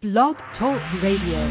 Blog Talk Radio.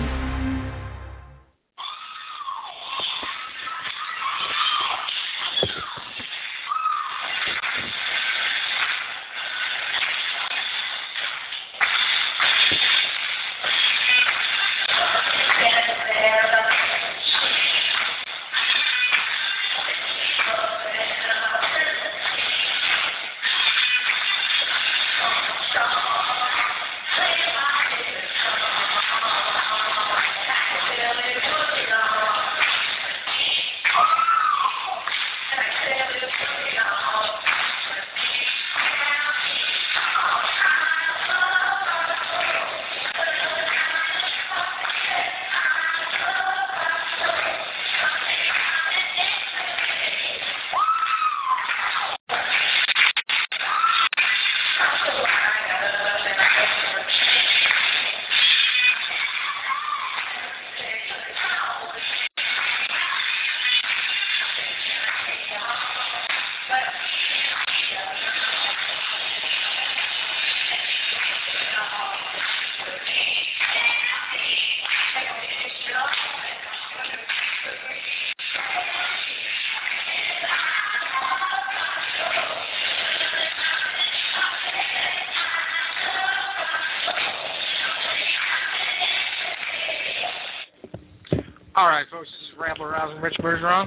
All right, folks, this is Rambler Rousing Rich Bergeron.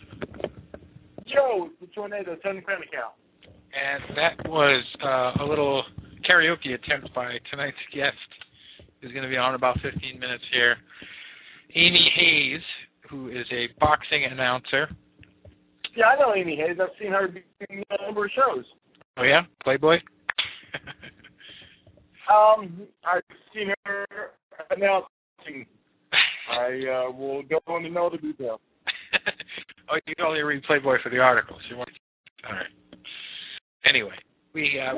Joe, the Tornado, Tony Cremical. And that was a little karaoke attempt by tonight's guest, who's going to be on in about 15 minutes here. Amy Hayes, who is a boxing announcer. Yeah, I know Amy Hayes. I've seen her in a number of shows. Oh, yeah? Playboy? I've seen her announcing. I will go into no other detail. Oh, you only read Playboy for the articles. You want? All right. Anyway, we have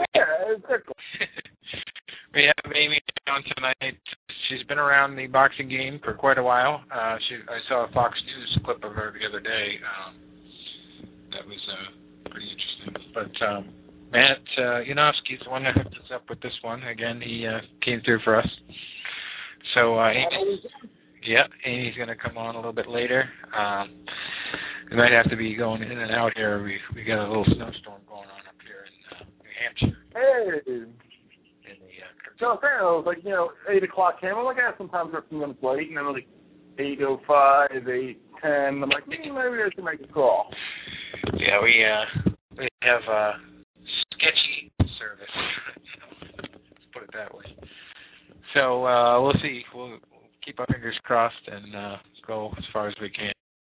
Amy on tonight. She's been around the boxing game for quite a while. I saw a Fox News clip of her the other day. That was pretty interesting. But Matt Yanofsky's the one that hooked us up with this one. Again, he came through for us. So Amy's going to come on a little bit later. We might have to be going in and out here. We got a little snowstorm going on up here in New Hampshire. Hey. So it was like, 8 o'clock came. I'm like, sometimes we're a few minutes late. And then like 8:05, 8:10. I'm like, maybe I should make a call. Yeah, we have sketchy service. Let's put it that way. So we'll see. We'll keep our fingers crossed and go as far as we can.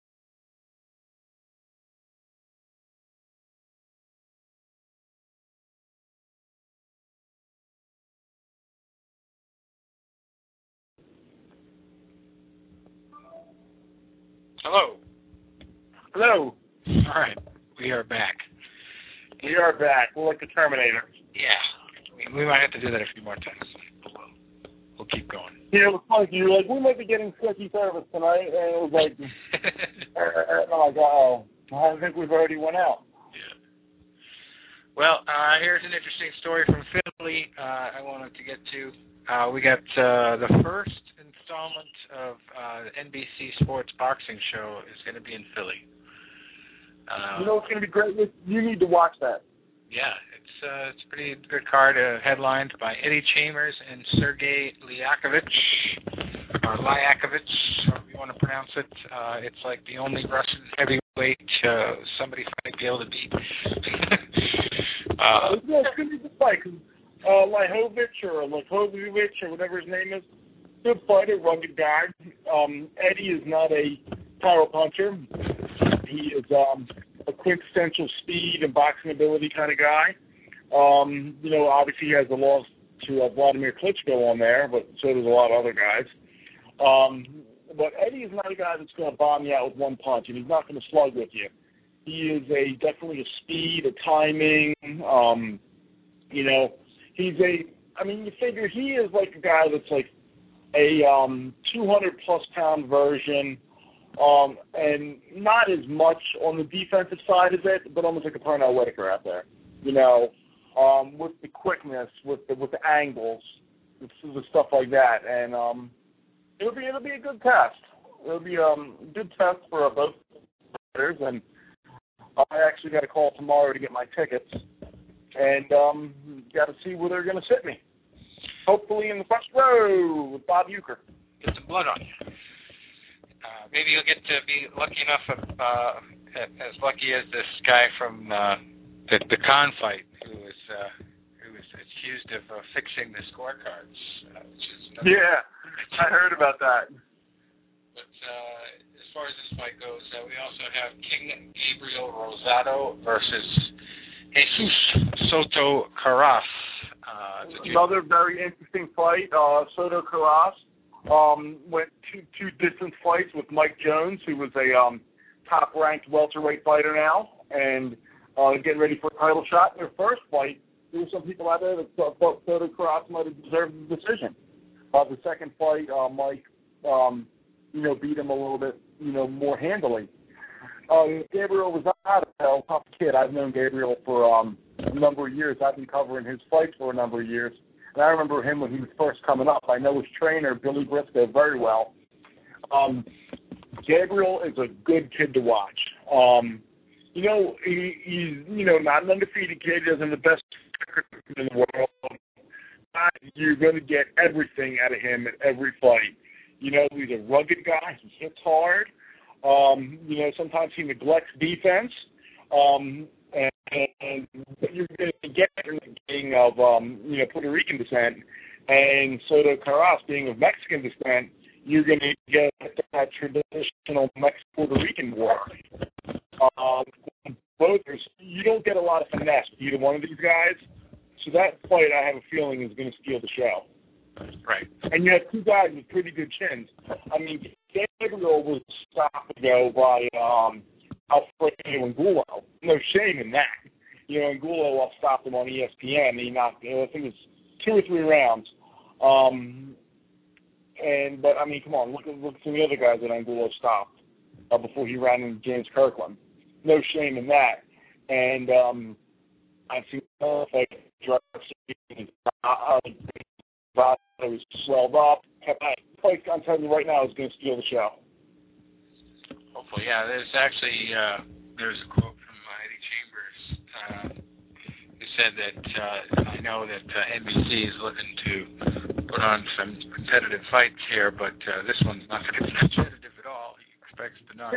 Hello. Hello. All right. We are back. We are back. We're like the Terminator. Yeah. We might have to do that a few more times. We'll keep going. Yeah, it was funny. You were like, we might be getting sketchy service tonight, and it was like, and I'm like, uh-oh, I think we've already went out. Yeah. Well, here's an interesting story from Philly I wanted to get to. We got the first installment of the NBC Sports Boxing Show is going to be in Philly. It's going to be great? You need to watch that. Yeah, it's a pretty good card, headlined by Eddie Chambers and Sergey Lyakovich, or Lyakovich, however you want to pronounce it. It's like the only Russian heavyweight somebody might be able to beat. It's going to be the fight, because Lyakovich or whatever his name is, good fighter, rugged guy. Eddie is not a power puncher. He is a quintessential speed and boxing ability kind of guy. Obviously he has the loss to Vladimir Klitschko on there, but so does a lot of other guys. But Eddie is not a guy that's going to bomb you out with one punch, and he's not going to slug with you. He is definitely a speed, a timing. You figure he is like a guy that's like a 200-plus pound version, and not as much on the defensive side as it, but almost like a Pernell Whitaker out there. With the quickness, with the angles, the stuff like that, and it'll be a good test. It'll be a good test for both players, and I actually got a call tomorrow to get my tickets, and got to see where they're going to sit me. Hopefully in the first row with Bob Uecker. Get some blood on you. Maybe you'll get to be lucky enough, as lucky as this guy from the Khan fight, who was accused of fixing the scorecards. Yeah, I heard about that. But as far as this fight goes, we also have King Gabriel Rosado versus Jesus Soto Karass. Another very interesting fight. Soto Karass went two distance fights with Mike Jones, who was a top-ranked welterweight fighter now, and getting ready for a title shot. In their first fight, there were some people out there that thought Soto Karass might have deserved the decision. The second fight, Mike, beat him a little bit, more handily. Gabriel Rosado, tough kid. I've known Gabriel for a number of years. I've been covering his fights for a number of years. And I remember him when he was first coming up. I know his trainer, Billy Briscoe, very well. Gabriel is a good kid to watch. He's not an undefeated kid. He doesn't have the best record in the world. You're going to get everything out of him at every fight. He's a rugged guy. He hits hard. Sometimes he neglects defense. And you're going to get in the being of, Puerto Rican descent, and Soto Karass being of Mexican descent, you're going to get that traditional Mexican-Puerto Rican war. You don't get a lot of finesse with either one of these guys, so that fight, I have a feeling, is going to steal the show. Right. And you have two guys with pretty good chins. I mean, Gabriel was stopped ago by Alfredo Angulo. No shame in that. Angulo stopped him on ESPN. He knocked, I think it was 2 or 3 rounds. But I mean, come on, look at some of the other guys that Angulo stopped before he ran into James Kirkland. No shame in that. And I've seen like was swelled up. I'm telling you right now, is going to steal the show. Hopefully, yeah. There's actually there's a quote from Eddie Chambers who said that I know that NBC is looking to put on some competitive fights here, but this one's not going to be competitive at all. He expects to not.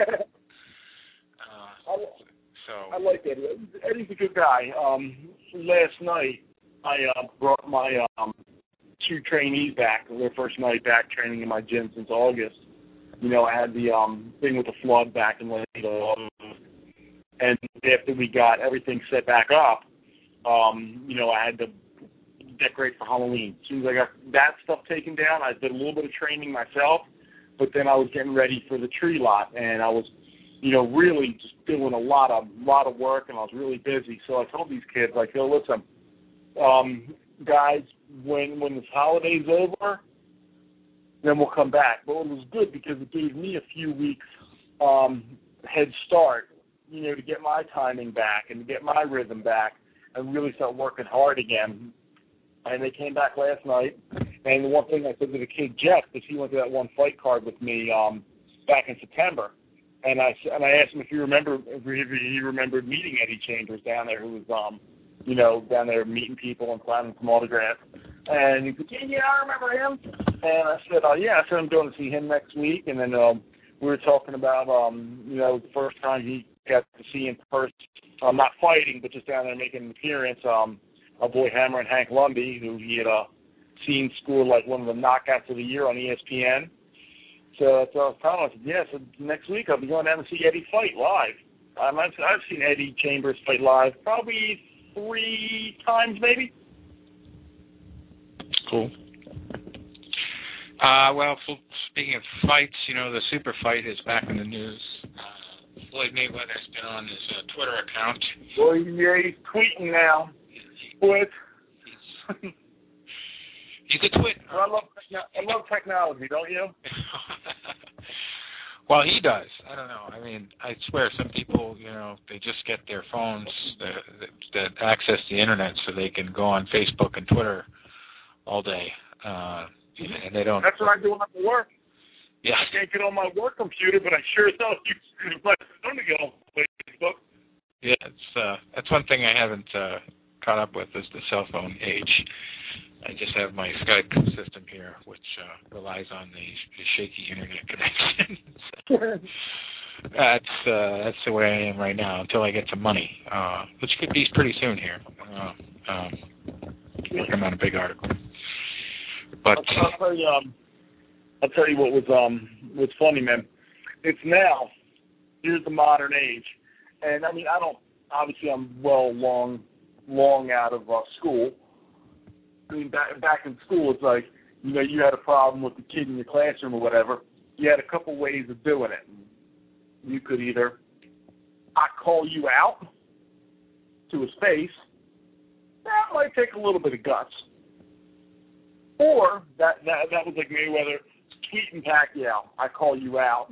I like Eddie. Eddie's a good guy. Last night, I brought my 2 trainees back. Their first night back training in my gym since August. I had the thing with the flood back in late August. And after we got everything set back up, I had to decorate for Halloween. As soon as I got that stuff taken down, I did a little bit of training myself, but then I was getting ready for the tree lot, and I was, really just doing a lot of work, and I was really busy. So I told these kids, listen, guys, when this holiday's over, then we'll come back. But it was good because it gave me a few weeks head start, to get my timing back and to get my rhythm back and really start working hard again. And they came back last night. And the one thing I said to the kid, Jeff, because he went to that one fight card with me back in September, and I asked him if he remembered meeting Eddie Chambers down there, who was down there meeting people and signing some autographs. And he said, yeah, I remember him. And I said, yeah. I said, I'm going to see him next week. And then we were talking about, the first time he got to see in person, not fighting, but just down there making an appearance, our boy Hammer and Hank Lundy, who he had seen score one of the knockouts of the year on ESPN. So that's what I was telling him. I said, yeah, so next week I'll be going down to see Eddie fight live. I've seen Eddie Chambers fight live probably 3 times maybe. Cool. Well, speaking of fights, the super fight is back in the news. Floyd Mayweather's been on his Twitter account. Well, yeah, he's tweeting now. What? He's a twit. Well, I love technology, don't you? Well, he does. I don't know. I mean, I swear some people, they just get their phones that access the internet so they can go on Facebook and Twitter all day. And they don't. That's what I do when I'm at work. Yeah. I can't get on my work computer, but I sure as hell use my phone to get on Facebook. Yeah, that's one thing I haven't caught up with is the cell phone age. I just have my Skype system here, which relies on the shaky internet connection. That's the way I am right now until I get some money, which could be pretty soon here. Working on a big article. But I'll tell you what was funny, man. It's now. Here's the modern age, and I mean obviously I'm long out of school. I mean back in school, it's like you had a problem with the kid in your classroom or whatever. You had a couple ways of doing it. You could either call you out to his face. That might take a little bit of guts. Or that was like Mayweather tweeting Pacquiao. I call you out.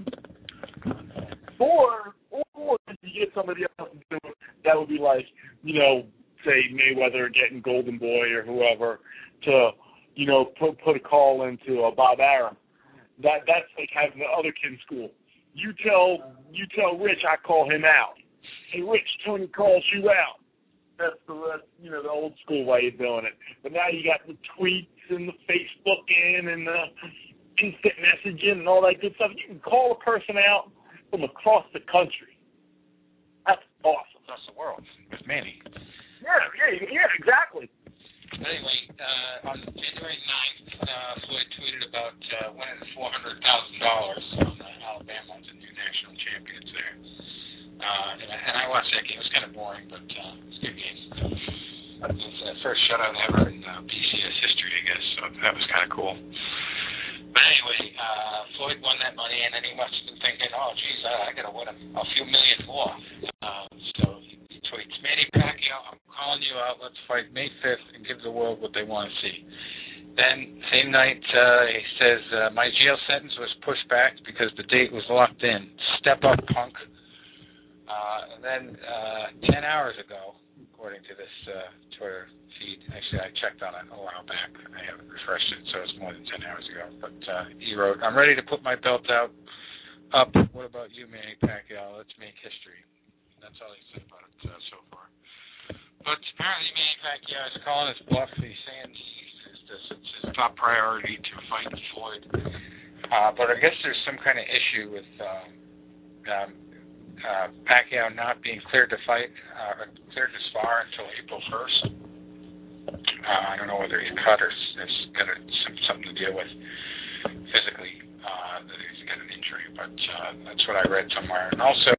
Or if you get somebody else to do it, that would be like say Mayweather getting Golden Boy or whoever to put a call into Bob Arum. That's like having the other kid in school. You tell Rich I call him out. Hey Rich, Tony calls you out. That's the old school way of doing it. But now you got the tweets and the Facebooking and the instant messaging and all that good stuff. You can call a person out from across the country. That's awesome. Across the world with Manny. Yeah, exactly. Anyway, on January 9th, Floyd tweeted about winning $400,000 on Alabama, the new national champions there. And I watched that game. It was kind of boring, but it was a good game. It was the first shutout ever in BCS history, I guess, so that was kind of cool. But anyway, Floyd won that money, and then he must have been thinking, oh, geez, I got to win a few million more. So he tweets, Manny Pacquiao, I'm calling you out. Let's fight May 5th and give the world what they want to see. Then, same night, he says, my jail sentence was pushed back because the date was locked in. Step up, punk. And then 10 hours ago, according to this Twitter feed, actually I checked on it a while back. I haven't refreshed it, so it's more than 10 hours ago. But he wrote, I'm ready to put my belt up. What about you, Manny Pacquiao? Let's make history. That's all he said about it so far. But apparently Manny Pacquiao is calling his bluff. He's saying it's his top priority to fight Floyd. But I guess there's some kind of issue with Pacquiao not being cleared to fight, cleared to spar until April 1st. I don't know whether he's cut or has got something to deal with physically, that he's got an injury, but that's what I read somewhere. And also,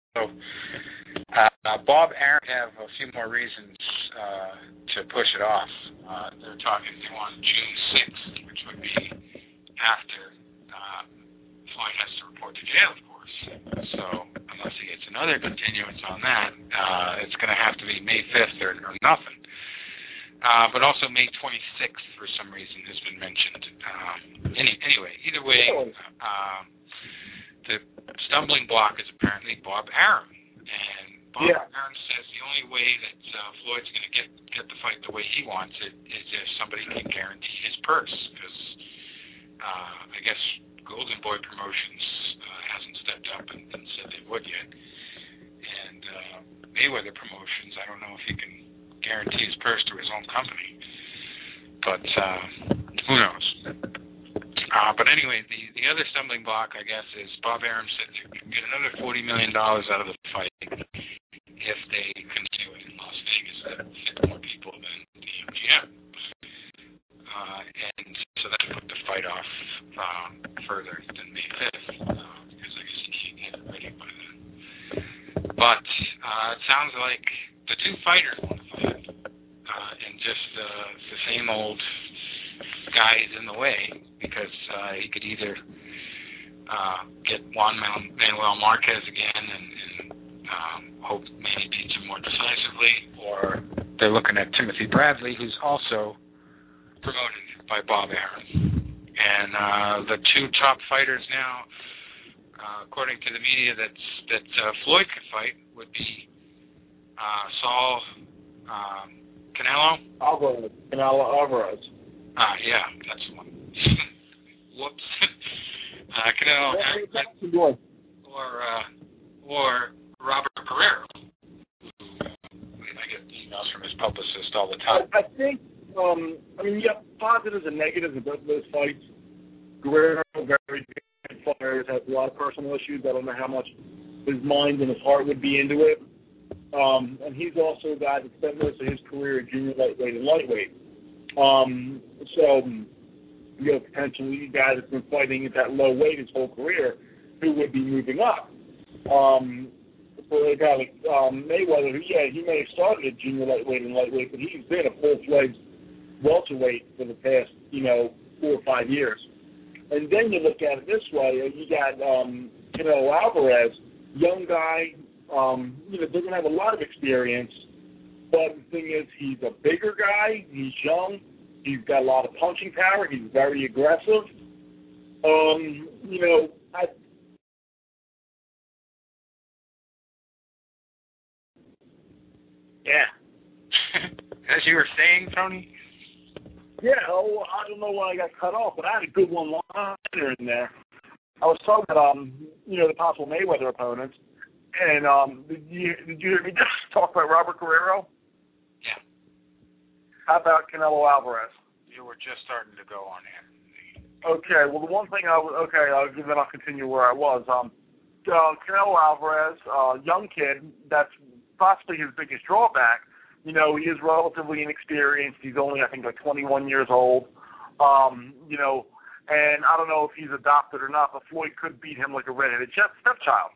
Bob Arum have a few more reasons to push it off. They're talking on June 6th, which would be after Floyd has to report to jail, of course. So unless he gets another continuance on that, it's going to have to be May 5th or nothing. But also May 26th, for some reason, has been mentioned. Anyway, either way, the stumbling block is apparently Bob Arum. And Bob Arum says the only way that Floyd's going to get the fight the way he wants it is if somebody can guarantee his purse. Because I guess Golden Boy Promotions hasn't stepped up and said they would yet. And Mayweather Promotions, I don't know if he can guarantee his purse to his own company. But who knows? But anyway, the other stumbling block, I guess, is Bob Arum said they can get another $40 million out of the fight if they continue it in Las Vegas that fit more people than the MGM. And so that put the fight off further than May 5th, because I guess you can't get it ready by then. But it sounds like the two fighters want to fight, and just the same old guy is in the way, because he could either get Juan Manuel Marquez again and hope Manny beats him more decisively, or they're looking at Timothy Bradley, who's also promoted by Bob Arum. And the two top fighters now, according to the media, that Floyd could fight would be Saul Canelo Alvarez. Yeah, that's the one. whoops. Canelo or Robert Guerrero. I get emails from his publicist all the time. I think, you have positives and negatives in both of those fights. Guerrero, very good fighter, has a lot of personal issues. I don't know how much his mind and his heart would be into it. And he's also a guy that spent most of his career in junior lightweight and lightweight. So, potentially a guy that's been fighting at that low weight his whole career who would be moving up. For a guy like Mayweather, he may have started at junior lightweight and lightweight, but he's been a full-fledged welterweight for the past, 4 or 5 years. And then you look at it this way, you got Canelo Alvarez, young guy, doesn't have a lot of experience, but the thing is he's a bigger guy, he's young, he's got a lot of punching power, he's very aggressive. Yeah. As you were saying, Tony? Yeah, I don't know why I got cut off, but I had a good one-liner in there. I was talking about, the possible Mayweather opponents, and did you hear me just talk about Robert Guerrero? Yeah. How about Canelo Alvarez? You were just starting to go on here. Okay, well, the one thing then I'll continue where I was. Canelo Alvarez, young kid, that's possibly his biggest drawback. He is relatively inexperienced. He's only, I think, 21 years old. And I don't know if he's adopted or not, but Floyd could beat him like a redheaded stepchild.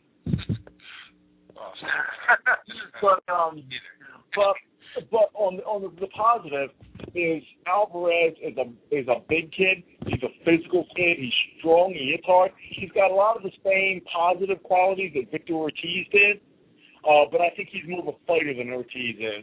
But on the positive is Alvarez is a big kid. He's a physical kid. He's strong. He hits hard. He's got a lot of the same positive qualities that Victor Ortiz did. But I think he's more of a fighter than Ortiz is.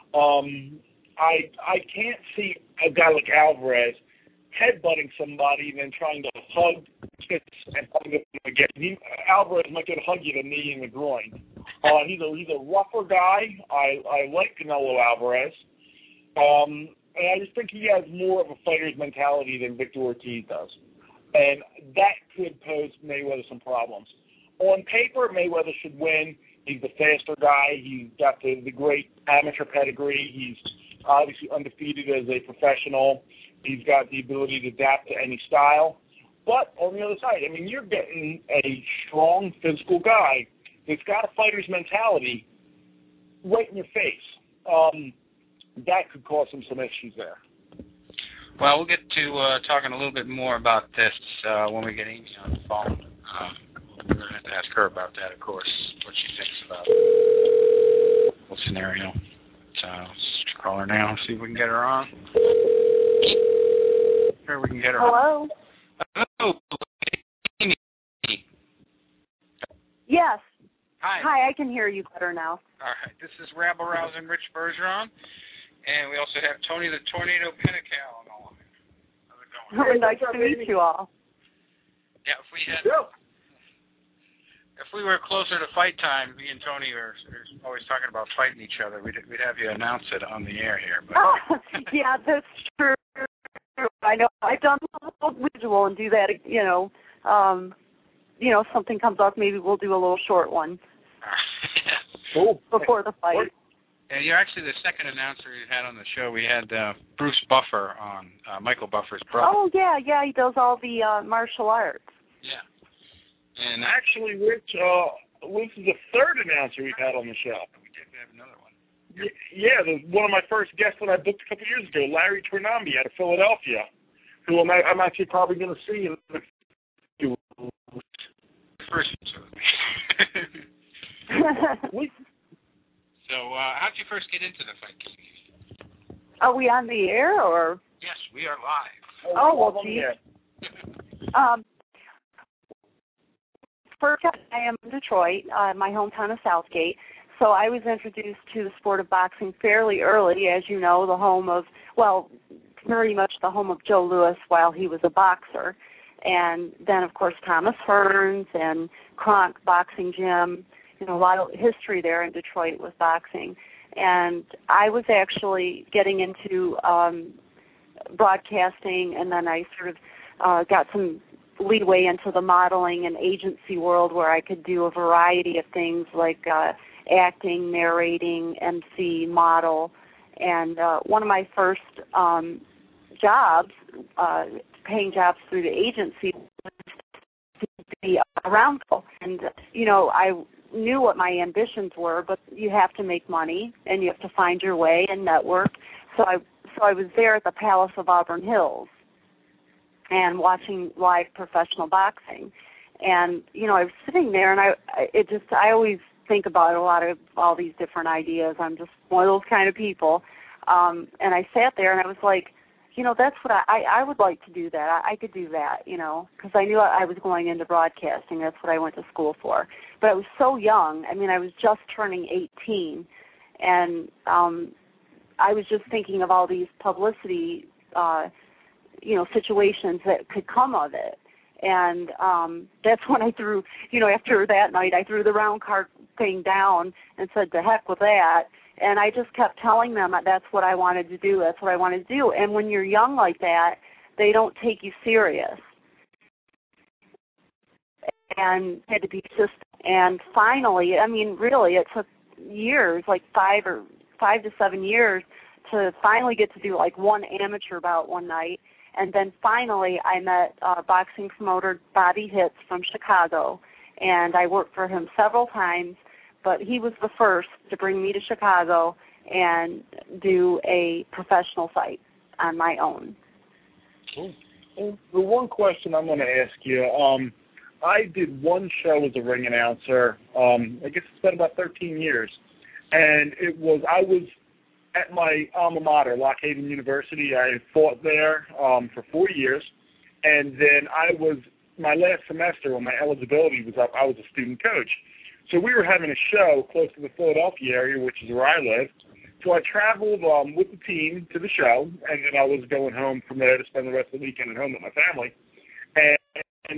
I can't see a guy like Alvarez headbutting somebody and then trying to hug and hug him again. Alvarez might get a hug you in the knee and the groin. He's a rougher guy. I like Canelo Alvarez. And I just think he has more of a fighter's mentality than Victor Ortiz does. And that could pose Mayweather some problems. On paper, Mayweather should win. He's the faster guy. He's got the great amateur pedigree. He's obviously undefeated as a professional. He's got the ability to adapt to any style. But on the other side, you're getting a strong physical guy that's got a fighter's mentality right in your face. That could cause him some issues there. Well, we'll get to talking a little bit more about this when we get Amy on the phone. We're going to have to ask her about that, of course, what she thinks about the whole scenario. So let's call her now, see if we can get her on. Here we can get her Hello? on. Hello. Amy. Yes. Hi, I can hear you better now. All right, this is Rabble Rouse and Rich Bergeron, and we also have Tony the Tornado Pinnacle on the line. How's it going? Nice to meet you all. Yeah, if we were closer to fight time, me and Tony are always talking about fighting each other. We'd have you announce it on the air here. But. Yeah, that's true. I know. I've done a little visual and do that. If something comes up, maybe we'll do a little short one. Cool. Before the fight. Yeah, you're actually the second announcer we had on the show. We had Bruce Buffer on, Michael Buffer's brother. Oh, yeah, he does all the martial arts. Yeah. And actually, Rich, this is the third announcer we've had on the show. We did have another one. Yeah, one of my first guests that I booked a couple of years ago, Larry Trinambi out of Philadelphia, who I'm actually probably going to see in the first. So, how'd you first get into the fight? Are we on the air or? Yes, we are live. Oh, well, geez. First, I am in Detroit, my hometown of Southgate. So I was introduced to the sport of boxing fairly early, as you know, very much the home of Joe Louis while he was a boxer. And then, of course, Thomas Hearns and Kronk Boxing Gym. A lot of history there in Detroit with boxing. And I was actually getting into broadcasting, and then I sort of got some leeway into the modeling and agency world where I could do a variety of things like acting, narrating, MC, model. And one of my first jobs, paying jobs through the agency, was to be around people. And, you know, I knew what my ambitions were, but you have to make money and you have to find your way and network. So I was there at the Palace of Auburn Hills and watching live professional boxing. And, you know, I was sitting there and I always think about a lot of all these different ideas. I'm just one of those kind of people. And I sat there and I was like, you know, that's what I would like to do that. I could do that, you know, because I knew I was going into broadcasting. That's what I went to school for. But I was so young. I mean, I was just turning 18. And I was just thinking of all these publicity, you know, situations that could come of it. And that's when I threw, you know, after that night, I threw the round card thing down and said, to heck with that. And I just kept telling them that's what I wanted to do. That's what I wanted to do. And when you're young like that, they don't take you serious. And had to be persistent. And finally, I mean, really, it took years, like 5 to 7 years, to finally get to do like one amateur bout one night. And then finally, I met boxing promoter Bobby Hitz from Chicago, and I worked for him several times. But he was the first to bring me to Chicago and do a professional fight on my own. Cool. Well, the one question I'm going to ask you, I did one show as a ring announcer. I guess it's been about 13 years, and I was at my alma mater, Lock Haven University. I fought there for 4 years, and then my last semester when my eligibility was up, I was a student coach. So we were having a show close to the Philadelphia area, which is where I live. So I traveled with the team to the show, and then I was going home from there to spend the rest of the weekend at home with my family. And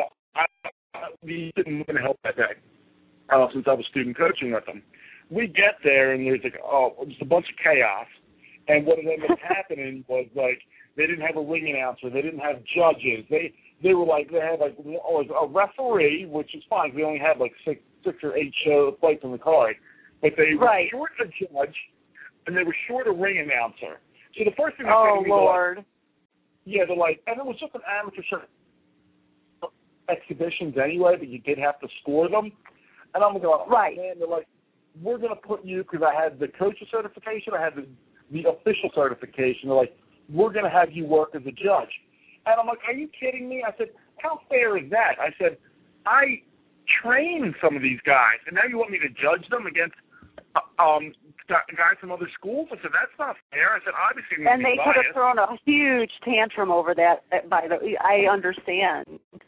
we didn't want to help that day since I was student coaching with them. We get there, and there's just a bunch of chaos. And what ended up happening was, like, they didn't have a ring announcer. They didn't have judges. They had a referee, which is fine. We only had like six or eight fights on the card, but they were short a judge and they were short a ring announcer. So the first thing they said to me, Lord, they're like, and it was just an amateur show exhibitions anyway, but you did have to score them. And I'm going, man, they're like, we're going to put you, because I had the coach's certification, I had the official certification. They're like, we're going to have you work as a judge. And I'm like, are you kidding me? I said, how fair is that? I said, I train some of these guys, and now you want me to judge them against guys from other schools? I said, that's not fair. I said, obviously, and they could have thrown a huge tantrum over that. I understand.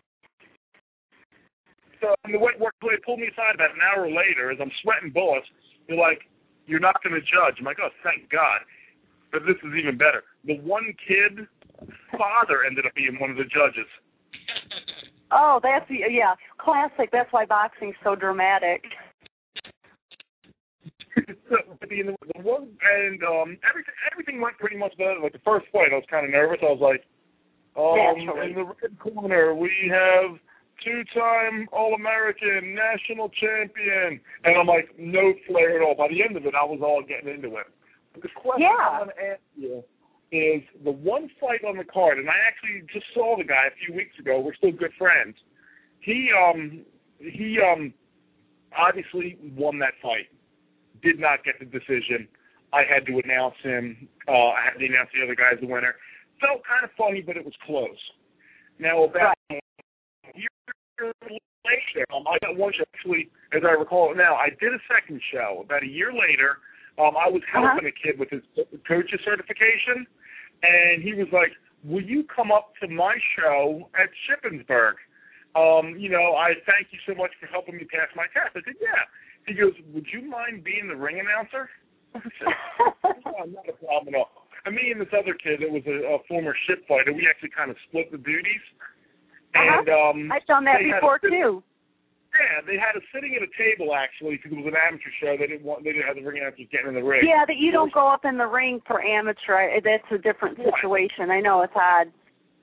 So the way they pulled me aside about an hour later, as I'm sweating bullets, they're like, you're not going to judge. I'm like, oh, thank God. But this is even better. The one kid father ended up being one of the judges. Oh, that's classic. That's why boxing's so dramatic. Everything went pretty much better. Like the first fight, I was kind of nervous. I was like, in the red corner we have two-time All-American national champion, and I'm like, no flair at all. By the end of it, I was all getting into it. But the question I'm going to ask you is the one fight on the card, and I actually just saw the guy a few weeks ago. We're still good friends. He obviously won that fight. Did not get the decision. I had to announce him. I had to announce the other guy as the winner. Felt kind of funny, but it was close. Now, about a year later, I got one show, actually, as I recall it now, I did a second show. About a year later, I was helping a kid with his coach's certification, and he was like, will you come up to my show at Shippensburg? I thank you so much for helping me pass my test. I said, yeah. He goes, would you mind being the ring announcer? I said, oh, not a problem at all. And me and this other kid, it was a former ship fighter, we actually kind of split the duties. And I've done that before, too. Yeah, they had us sitting at a table, actually, because it was an amateur show. They didn't have the ring announcers getting in the ring. Yeah, that you don't go up in the ring for amateur. That's a different situation. I know, it's odd.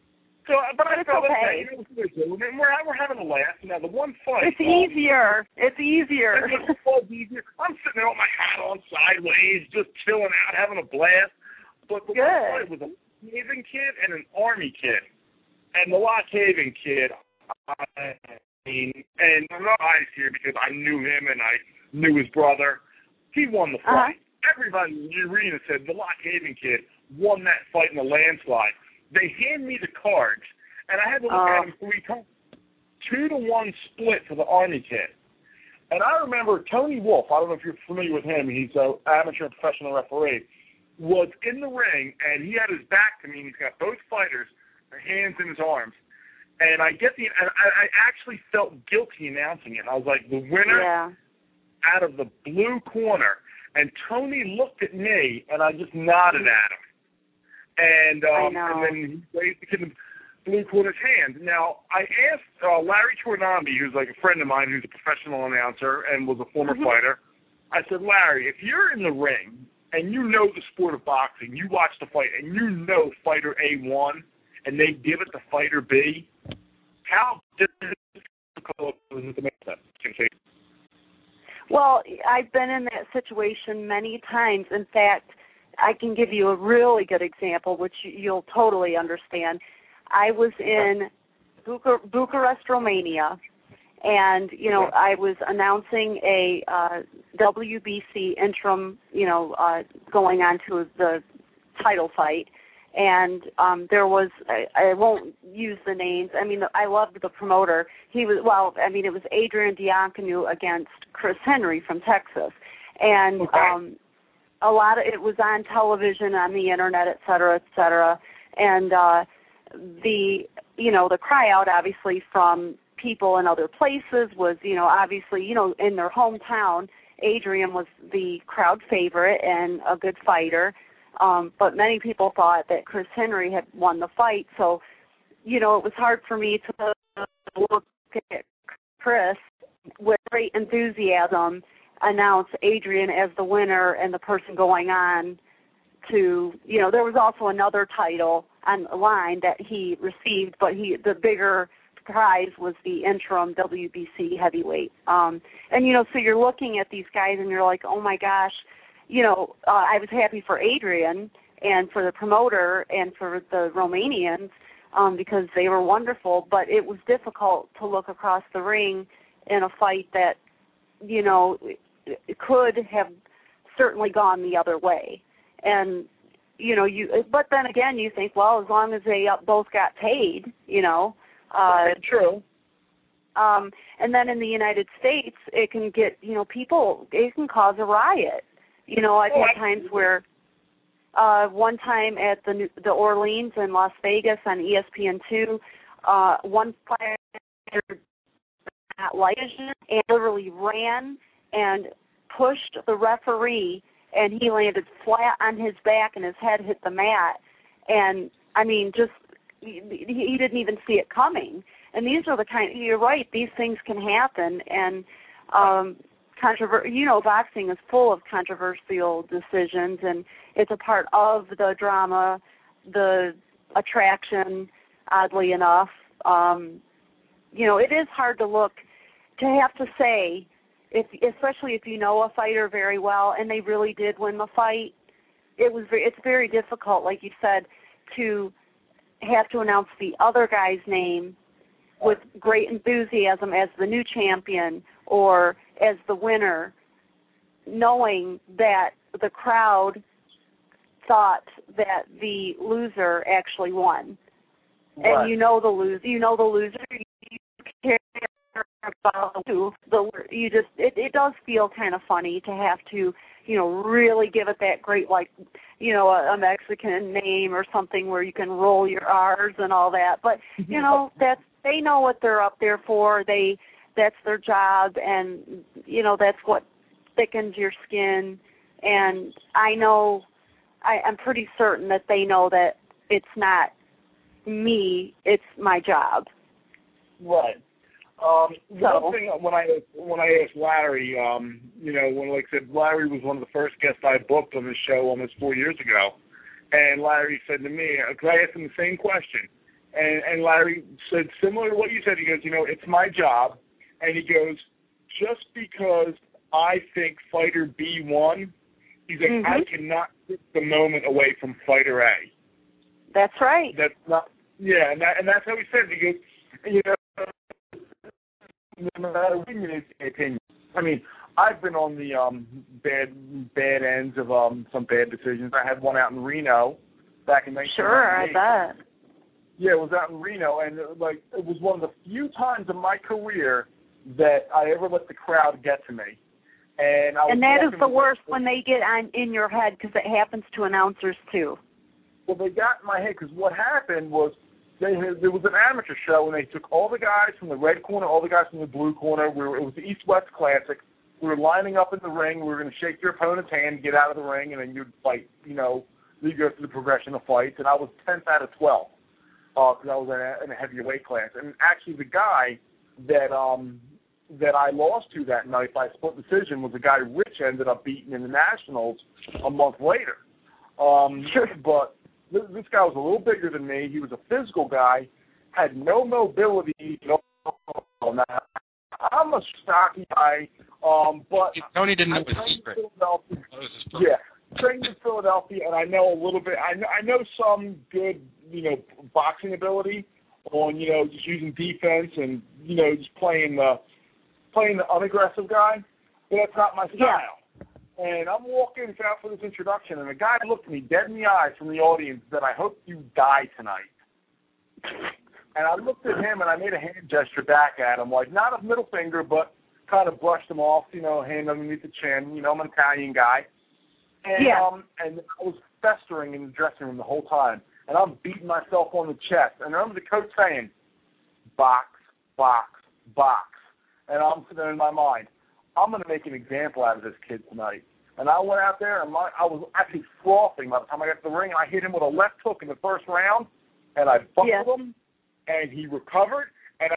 So, but I felt okay. You know what we're doing, and we're having a laugh. Now, the one fight. It's easier. It's easier. It was easier. I'm sitting there with my hat on sideways, just chilling out, having a blast. But the one fight was a Haven kid and an Army kid. And the Lock Haven kid, I mean, and I'm not biased here because I knew him and I knew his brother. He won the fight. Everybody in the arena said the Lock Haven kid won that fight in a landslide. They hand me the cards, and I had to look at them 3 times. 2-1 split for the Army kid. And I remember Tony Wolf, I don't know if you're familiar with him, he's an amateur and professional referee, was in the ring, and he had his back to me, and he's got both fighters, their hands in his arms. And I actually felt guilty announcing it. I was like, the winner out of the blue corner. And Tony looked at me, and I just nodded at him. And then he raised the kid in the blue corner's hand. Now, I asked Larry Tornambi, who's like a friend of mine, who's a professional announcer and was a former fighter. I said, Larry, if you're in the ring and you know the sport of boxing, you watch the fight, and you know fighter A won, and they give it to fighter B, how difficult is it to make that? Well, I've been in that situation many times. In fact, I can give you a really good example, which you'll totally understand. I was in Bucharest, Romania, and, you know, I was announcing a WBC interim, going on to the title fight. And there was, I won't use the names. I mean, I loved the promoter. It was Adrian Diaconou against Chris Henry from Texas. And a lot of it was on television, on the internet, et cetera, et cetera. And the cry out, obviously, from people in other places was, obviously, in their hometown, Adrian was the crowd favorite and a good fighter. But many people thought that Chris Henry had won the fight. So, it was hard for me to look at Chris with great enthusiasm, announce Adrian as the winner and the person going on to, there was also another title on the line that he received, but the bigger prize was the interim WBC heavyweight. So you're looking at these guys and you're like, oh my gosh, I was happy for Adrian and for the promoter and for the Romanians because they were wonderful, but it was difficult to look across the ring in a fight that, it could have certainly gone the other way. And, but then again, you think, well, as long as they both got paid, True. And then in the United States, it can get, it can cause a riot. I've had times where one time at the Orleans in Las Vegas on ESPN2, one player got lighted and literally ran and pushed the referee, and he landed flat on his back and his head hit the mat. And, I mean, just he didn't even see it coming. And these are the you're right, these things can happen. And, boxing is full of controversial decisions, and it's a part of the drama, the attraction, oddly enough. It is hard to have to say, especially if you know a fighter very well and they really did win the fight, it's very difficult, like you said, to have to announce the other guy's name with great enthusiasm as the new champion or as the winner, knowing that the crowd thought that the loser actually won. Right. And the loser, you care about it does feel kind of funny to have to, really give it that great, a Mexican name or something where you can roll your R's and all that. But, they know what they're up there for. That's their job, and, that's what thickens your skin. And I'm pretty certain that they know that it's not me, it's my job. Right. One thing when I asked Larry, like I said, Larry was one of the first guests I booked on this show almost 4 years ago, and Larry said to me, because I asked him the same question, And Larry said similar to what you said. He goes, it's my job. And he goes, just because I think fighter B won, he's like, I cannot take the moment away from fighter A. That's right. That's not, yeah, and that's how he said it. He goes, no matter what your opinion. I mean, I've been on the bad ends of some bad decisions. I had one out in Reno back in 1998. Sure, I bet. Yeah, it was out in Reno, and it was one of the few times in my career that I ever let the crowd get to me. And that is the worst when they get in your head, because it happens to announcers too. Well, they got in my head because what happened was there was an amateur show, and they took all the guys from the red corner, all the guys from the blue corner. It was the East-West Classic. We were lining up in the ring. We were going to shake your opponent's hand, get out of the ring, and then you'd fight. You go through the progression of fights. And I was 10th out of 12 because I was in a heavier weight class. And actually, the guy that I lost to that night by split decision was the guy Rich ended up beating in the Nationals a month later. Sure. But this guy was a little bigger than me. He was a physical guy, had no mobility. I'm a stocky guy, but Tony didn't know his secret. Trained in Philadelphia, and I know a little bit. I know some good, boxing ability on, just using defense and, just playing the unaggressive guy, but that's not my style. And I'm walking out for this introduction, and a guy looked me dead in the eyes from the audience and said, "I hope you die tonight." And I looked at him, and I made a hand gesture back at him, like not a middle finger, but kind of brushed him off, hand underneath the chin. I'm an Italian guy. And, and I was festering in the dressing room the whole time, and I'm beating myself on the chest. And I remember the coach saying, "Box, box, box." And I'm sitting there in my mind, I'm going to make an example out of this kid tonight. And I went out there, and I was actually frothing by the time I got to the ring. I hit him with a left hook in the first round, and I buckled him, and he recovered. And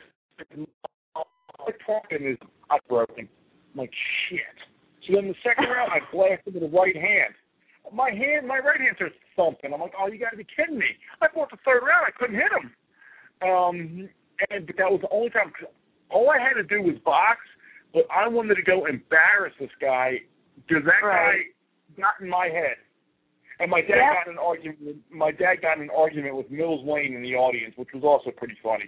my talking is broken. I'm like, shit. So then the second round, I blasted with the right hand. My right hand starts thumping. I'm like, oh, you got to be kidding me. I fought the third round. I couldn't hit him. But that was the only time. All I had to do was box, but I wanted to go embarrass this guy because that guy got in my head. And my dad got in an argument. My dad got in an argument with Mills Lane in the audience, which was also pretty funny.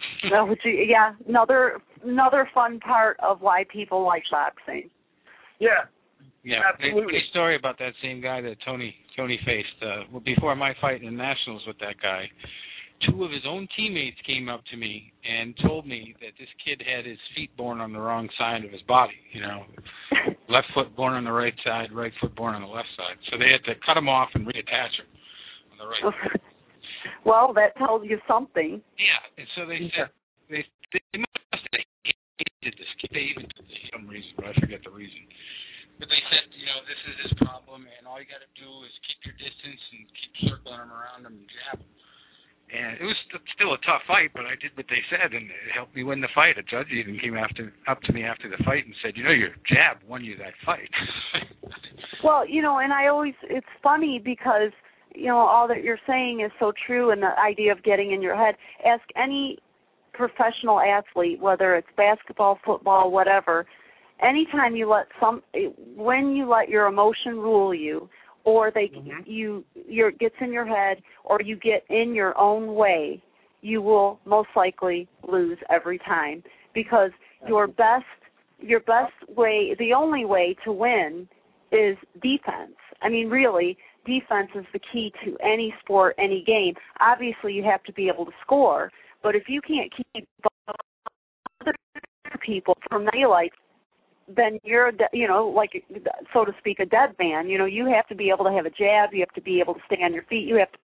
Another fun part of why people like boxing. Yeah, absolutely. Funny story about that same guy that Tony faced. Before my fight in the Nationals with that guy, two of his own teammates came up to me and told me that this kid had his feet born on the wrong side of his body. Left foot born on the right side, right foot born on the left side. So they had to cut him off and reattach him on the right side. Well, that tells you something. Yeah, and so they said they must have hated this kid. They even took some reason, but I forget the reason. But they said, this is his problem, and all you got to do is keep your distance and keep circling him around him and jab him. And it was still a tough fight, but I did what they said, and it helped me win the fight. A judge even came up to me after the fight and said, your jab won you that fight. Well, and it's funny because, all that you're saying is so true, and the idea of getting in your head. Ask any professional athlete, whether it's basketball, football, whatever, anytime when you let your emotion rule you, or gets in your head, or you get in your own way, you will most likely lose every time, because your best way, the only way to win, is defense. I mean, really, defense is the key to any sport, any game. Obviously, you have to be able to score, but if you can't keep other people from daylight, then you're, like, so to speak, a dead man. You have to be able to have a jab. You have to be able to stay on your feet. You have to.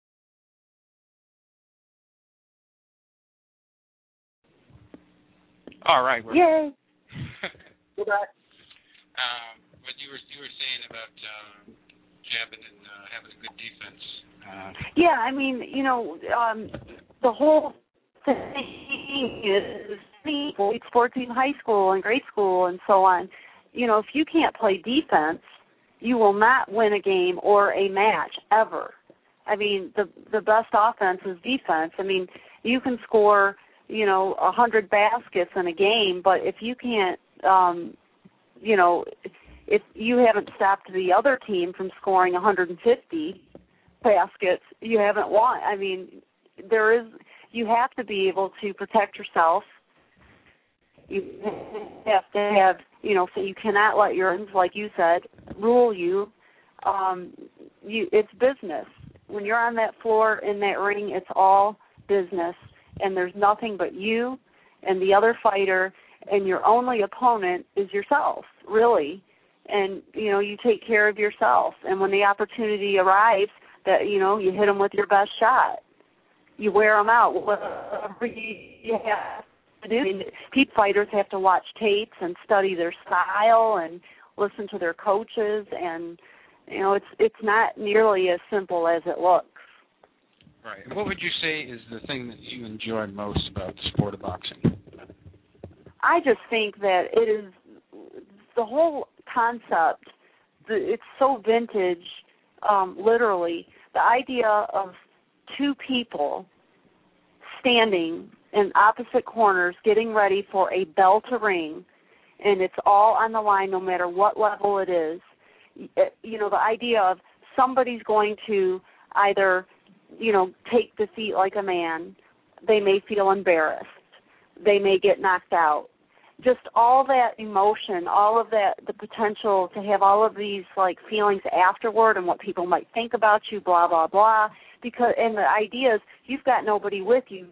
All right. Yay. Go back. What you were saying about jabbing and having a good defense. Yeah, I mean, the whole thing is sports in high school and grade school and so on. If you can't play defense, you will not win a game or a match ever. I mean, the best offense is defense. I mean, you can score, 100 baskets in a game, but if you can't, if you haven't stopped the other team from scoring 150 baskets, you haven't won. I mean, you have to be able to protect yourself. You have to have, so you cannot let your, like you said, rule you. It's business. When you're on that floor in that ring, it's all business, and there's nothing but you and the other fighter, and your only opponent is yourself, really. And, you take care of yourself. And when the opportunity arrives that, you hit them with your best shot, you wear them out. Whatever you have to do. I mean, fighters have to watch tapes and study their style and listen to their coaches, and, it's not nearly as simple as it looks. Right. What would you say is the thing that you enjoy most about the sport of boxing? I just think that it is the whole concept. It's so vintage, literally. The idea of two people standing in opposite corners getting ready for a bell to ring, and it's all on the line no matter what level it is. The idea of somebody's going to either, take defeat like a man. They may feel embarrassed. They may get knocked out. Just all that emotion, all of that, the potential to have all of these, feelings afterward and what people might think about you, blah, blah, blah. And the idea is you've got nobody with you,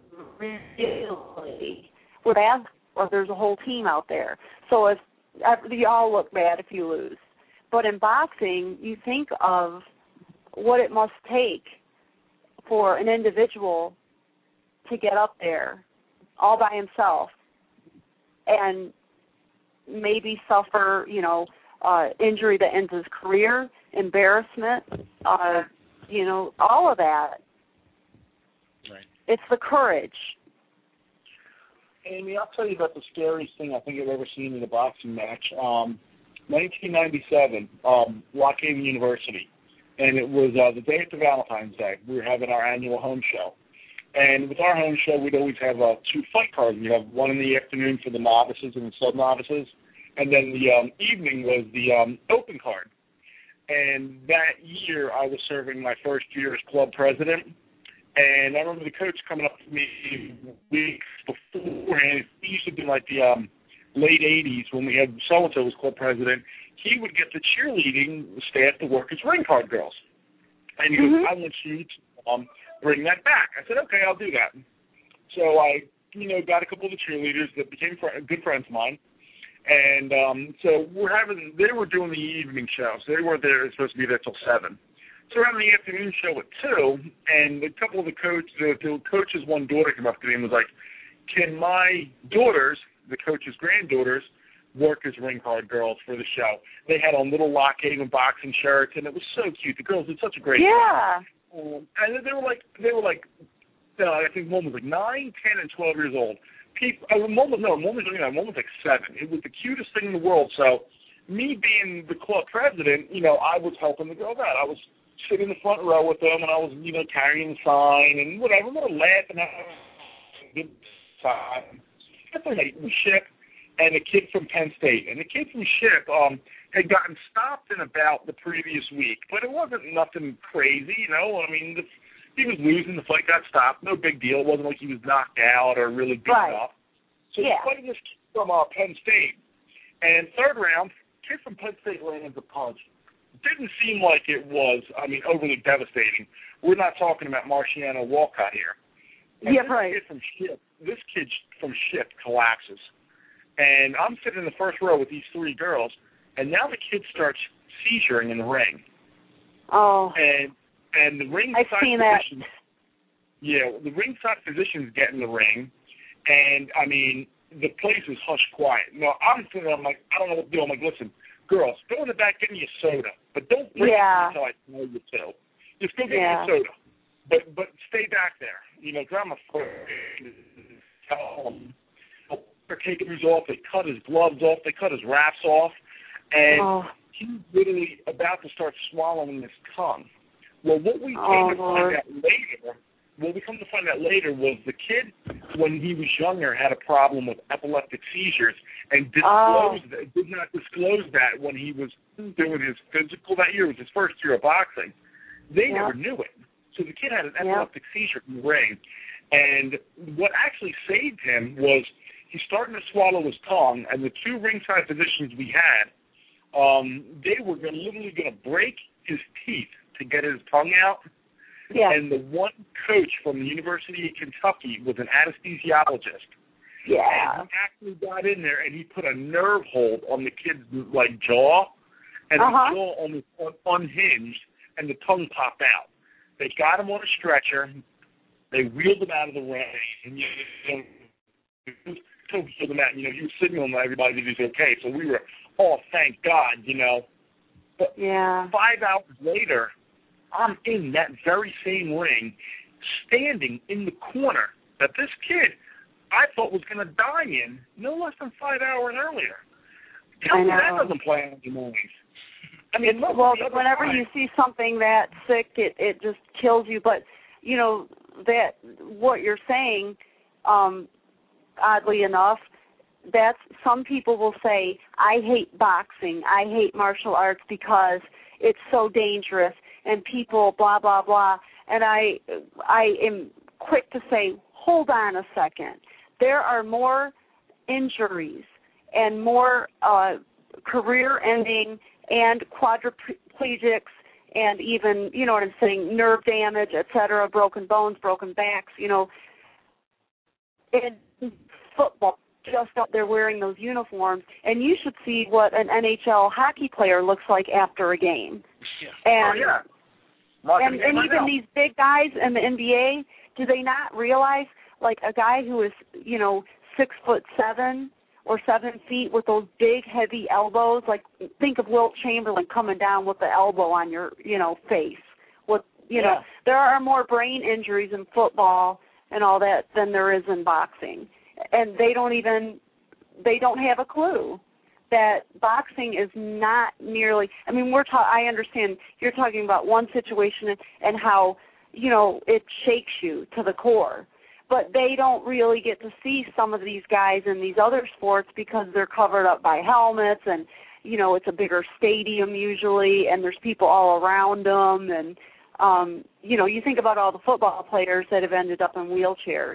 really. Or there's a whole team out there. So you all look bad if you lose. But in boxing, you think of what it must take for an individual to get up there all by himself and maybe suffer, injury that ends his career, embarrassment, all of that. Right. It's the courage. Amy, I'll tell you about the scariest thing I think I've ever seen in a boxing match. 1997, Lock Haven University, and it was the day after Valentine's Day. We were having our annual home show. And with our home show, we'd always have two fight cards. We'd have one in the afternoon for the novices and the sub-novices, and then the evening was the open card. And that year, I was serving my first year as club president, and I remember the coach coming up to me weeks beforehand. He used to be like the late 80s when we had so-and-so was club president. He would get the cheerleading staff to work as ring card girls. And he goes, I want you to bring that back. I said, okay, I'll do that. So I, got a couple of the cheerleaders that became good friends of mine. And so they were doing the evening show. So they weren't there, supposed to be there till 7. So we're having the afternoon show at 2, and a couple of the coach's one daughter came up to me and was like, can my daughters, the coach's granddaughters, work as ring card girls for the show? They had on little Lock Haven boxing shirts, and it was so cute. The girls did such a great job. And they were like, I think one was like 9, 10, and 12 years old. One was like 7. It was the cutest thing in the world. So me being the club president, I was helping the girls out. I was sitting in the front row with them, and I was, carrying the sign and whatever, laughing at good time. The Ship and a kid from Penn State. And the kid from Ship had gotten stopped in about the previous week, but it wasn't nothing crazy, he was losing. The fight got stopped. No big deal. It wasn't like he was knocked out or really beaten up. So he's fighting this kid from Penn State. And third round, kid from Penn State lands a punch. Didn't seem like it was, overly devastating. We're not talking about Marciano Walcott here. And this kid from Ship collapses. And I'm sitting in the first row with these 3 girls, and now the kid starts seizuring in the ring. Oh. And the ringside physicians, the ringside physicians get in the ring, and the place is hush quiet. No, I'm like, I don't know what to do. I'm like, listen, girls, go in the back, get me a soda, but don't bring it until I tell you to. Just go get me a soda, but stay back there. I'm afraid to tell them. They're taking his off. They cut his gloves off. They cut his wraps off, and he's literally about to start swallowing his tongue Well, what we came to find out later was the kid, when he was younger, had a problem with epileptic seizures and did not disclose that when he was doing his physical that year. It was his first year of boxing. They never knew it. So the kid had an epileptic seizure in the ring. And what actually saved him was he's starting to swallow his tongue, and the two ringside physicians we had, they were literally going to break his teeth to get his tongue out. Yeah. And the one coach from the University of Kentucky was an anesthesiologist. Yeah. And he actually got in there and he put a nerve hold on the kid's jaw, and the jaw almost unhinged, and the tongue popped out. They got him on a stretcher. They wheeled him out of the ring, and wheeled him out. He was signaling to everybody that he was okay. So we were, thank God, But 5 hours later, I'm in that very same ring, standing in the corner that this kid I thought was going to die in no less than 5 hours earlier. Tell me that doesn't play on your minds. I mean, whenever you see something that sick, it just kills you. But that what you're saying, oddly enough, that's some people will say, I hate boxing, I hate martial arts because it's so dangerous and people blah blah blah. And I am quick to say, hold on a second. There are more injuries and more career-ending and quadriplegics and even, what I'm saying, nerve damage, etc., broken bones, broken backs, in football, just up there wearing those uniforms. And you should see what an NHL hockey player looks like after a game. Yeah. And even these big guys in the NBA, do they not realize, like a guy who is, 6'7" or 7 feet with those big, heavy elbows, like think of Wilt Chamberlain coming down with the elbow on your, face. There are more brain injuries in football and all that than there is in boxing. And they don't have a clue that boxing is not nearly, I understand you're talking about one situation and how, it shakes you to the core. But they don't really get to see some of these guys in these other sports because they're covered up by helmets and, it's a bigger stadium usually and there's people all around them. And, you think about all the football players that have ended up in wheelchairs.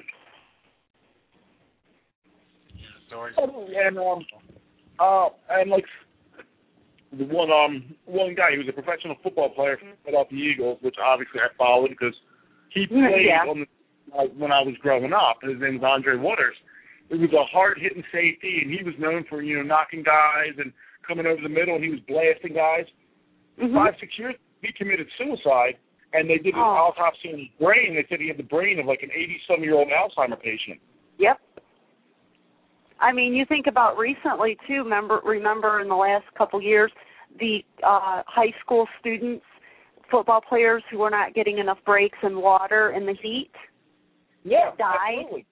And like the one guy, he was a professional football player for the Philadelphia Eagles, which obviously I followed because he played when I was growing up. His name was Andre Waters. It was a hard-hitting safety, and he was known for knocking guys and coming over the middle, and he was blasting guys. 5-6 years, he committed suicide, and they did an autopsy on his brain. They said he had the brain of like an 80-some-year-old Alzheimer patient. Yep. You think about recently, too, remember in the last couple years, the high school students, football players who were not getting enough breaks in water in the heat died. Absolutely.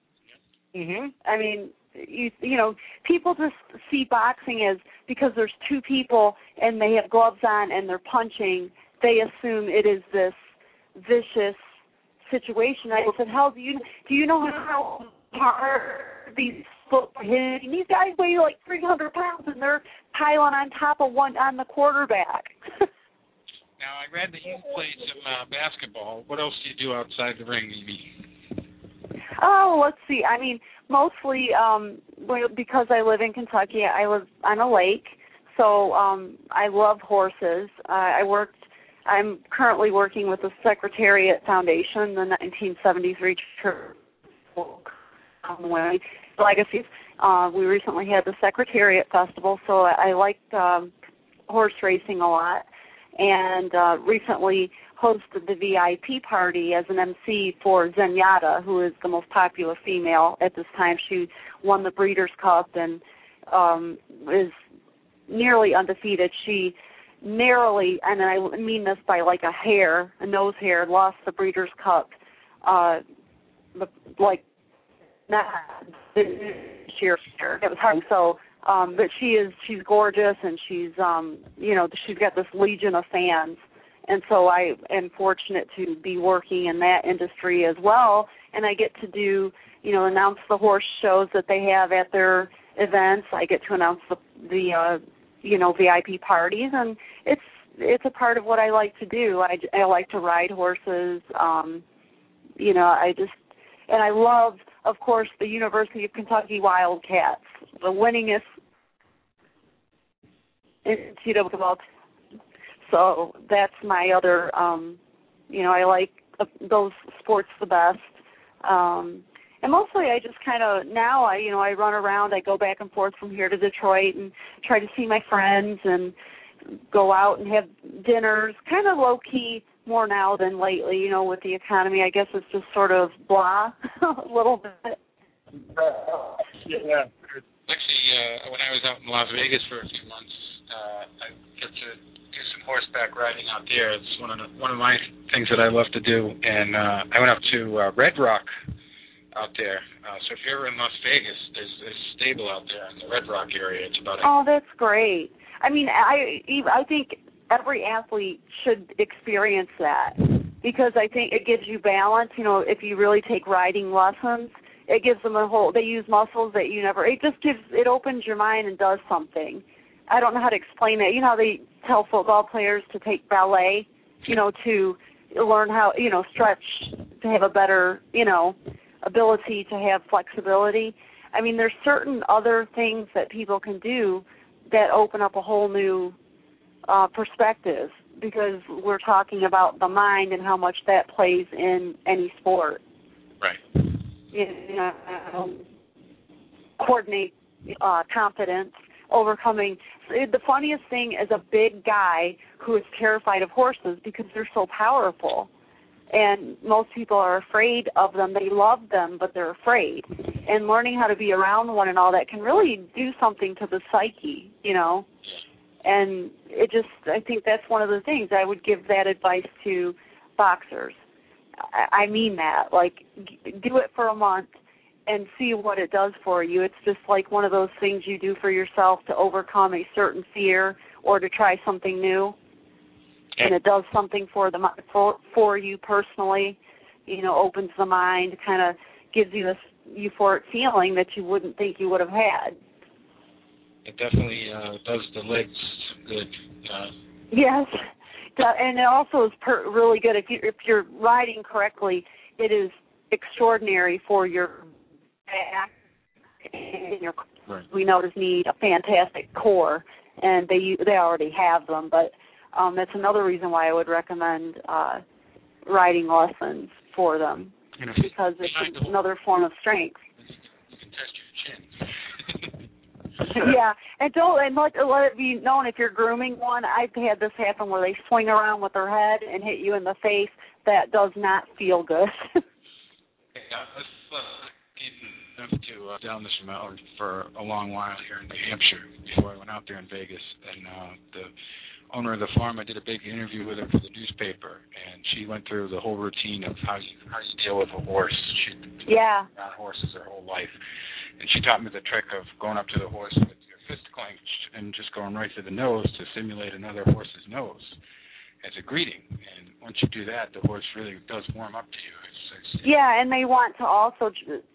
People just see boxing as, because there's two people and they have gloves on and they're punching, they assume it is this vicious situation. I said, hell, do you know how hard these hitting? These guys weigh like 300 pounds and they're piling on top of one on the quarterback. Now, I read that you played some basketball. What else do you do outside the ring, Amy? Oh, let's see. Mostly because I live in Kentucky, I live on a lake, so I love horses. I'm currently working with the Secretariat Foundation, the 1973 Legacies. We recently had the Secretariat Festival, so I liked horse racing a lot, and recently hosted the VIP party as an MC for Zenyatta, who is the most popular female at this time. She won the Breeders' Cup and is nearly undefeated. She narrowly, and I mean this by like a nose hair, lost the Breeders' Cup, not this year. It was hard. So, but she's gorgeous, and she's got this legion of fans. And so I am fortunate to be working in that industry as well, and I get to do, announce the horse shows that they have at their events. I get to announce the VIP parties, and it's a part of what I like to do. I like to ride horses. I love, of course, the University of Kentucky Wildcats, the winningest NCAA ball. So that's my other, I like those sports the best. And mostly I just kind of, now I run around, I go back and forth from here to Detroit and try to see my friends and go out and have dinners, kind of low-key more now than lately, with the economy. I guess it's just sort of blah a little bit. Yeah. Actually, when I was out in Las Vegas for a few months, I get to do some horseback riding out there. It's one of my things that I love to do. And I went up to Red Rock out there. So if you're ever in Las Vegas, there's a stable out there in the Red Rock area. It's about Oh, that's great. I mean, I think every athlete should experience that, because I think it gives you balance. If you really take riding lessons, it gives them they use muscles that you never, it opens your mind and does something. I don't know how to explain that. How they tell football players to take ballet, to learn how, stretch, to have a better, ability to have flexibility. I mean, there's certain other things that people can do that open up a whole new perspective, because we're talking about the mind and how much that plays in any sport. Right. Coordinate, confidence, overcoming. The funniest thing is a big guy who is terrified of horses because they're so powerful. And most people are afraid of them. They love them, but they're afraid. And learning how to be around one and all that can really do something to the psyche, And I think that's one of the things I would give that advice to boxers. I mean that. Like, do it for a month and see what it does for you. It's just like one of those things you do for yourself to overcome a certain fear or to try something new. And it does something for you personally, opens the mind, kind of gives you this euphoric feeling that you wouldn't think you would have had. It definitely does the legs good. Yes, and it also is really good if you're riding correctly. It is extraordinary for your back and your. Right. We know you need a fantastic core, and they already have them, but. That's another reason why I would recommend riding lessons for them, because it's another form of strength. You can test your chin. Yeah, and let it be known, if you're grooming one, I've had this happen where they swing around with their head and hit you in the face. That does not feel good. I was lucky enough to down this mountain for a long while here in New Hampshire before I went out there in Vegas, and the owner of the farm, I did a big interview with her for the newspaper, and she went through the whole routine of how you deal with a horse. She'd been around horses her whole life, and she taught me the trick of going up to the horse with your fist clenched and just going right to the nose to simulate another horse's nose as a greeting. And once you do that, the horse really does warm up to you. And they want to also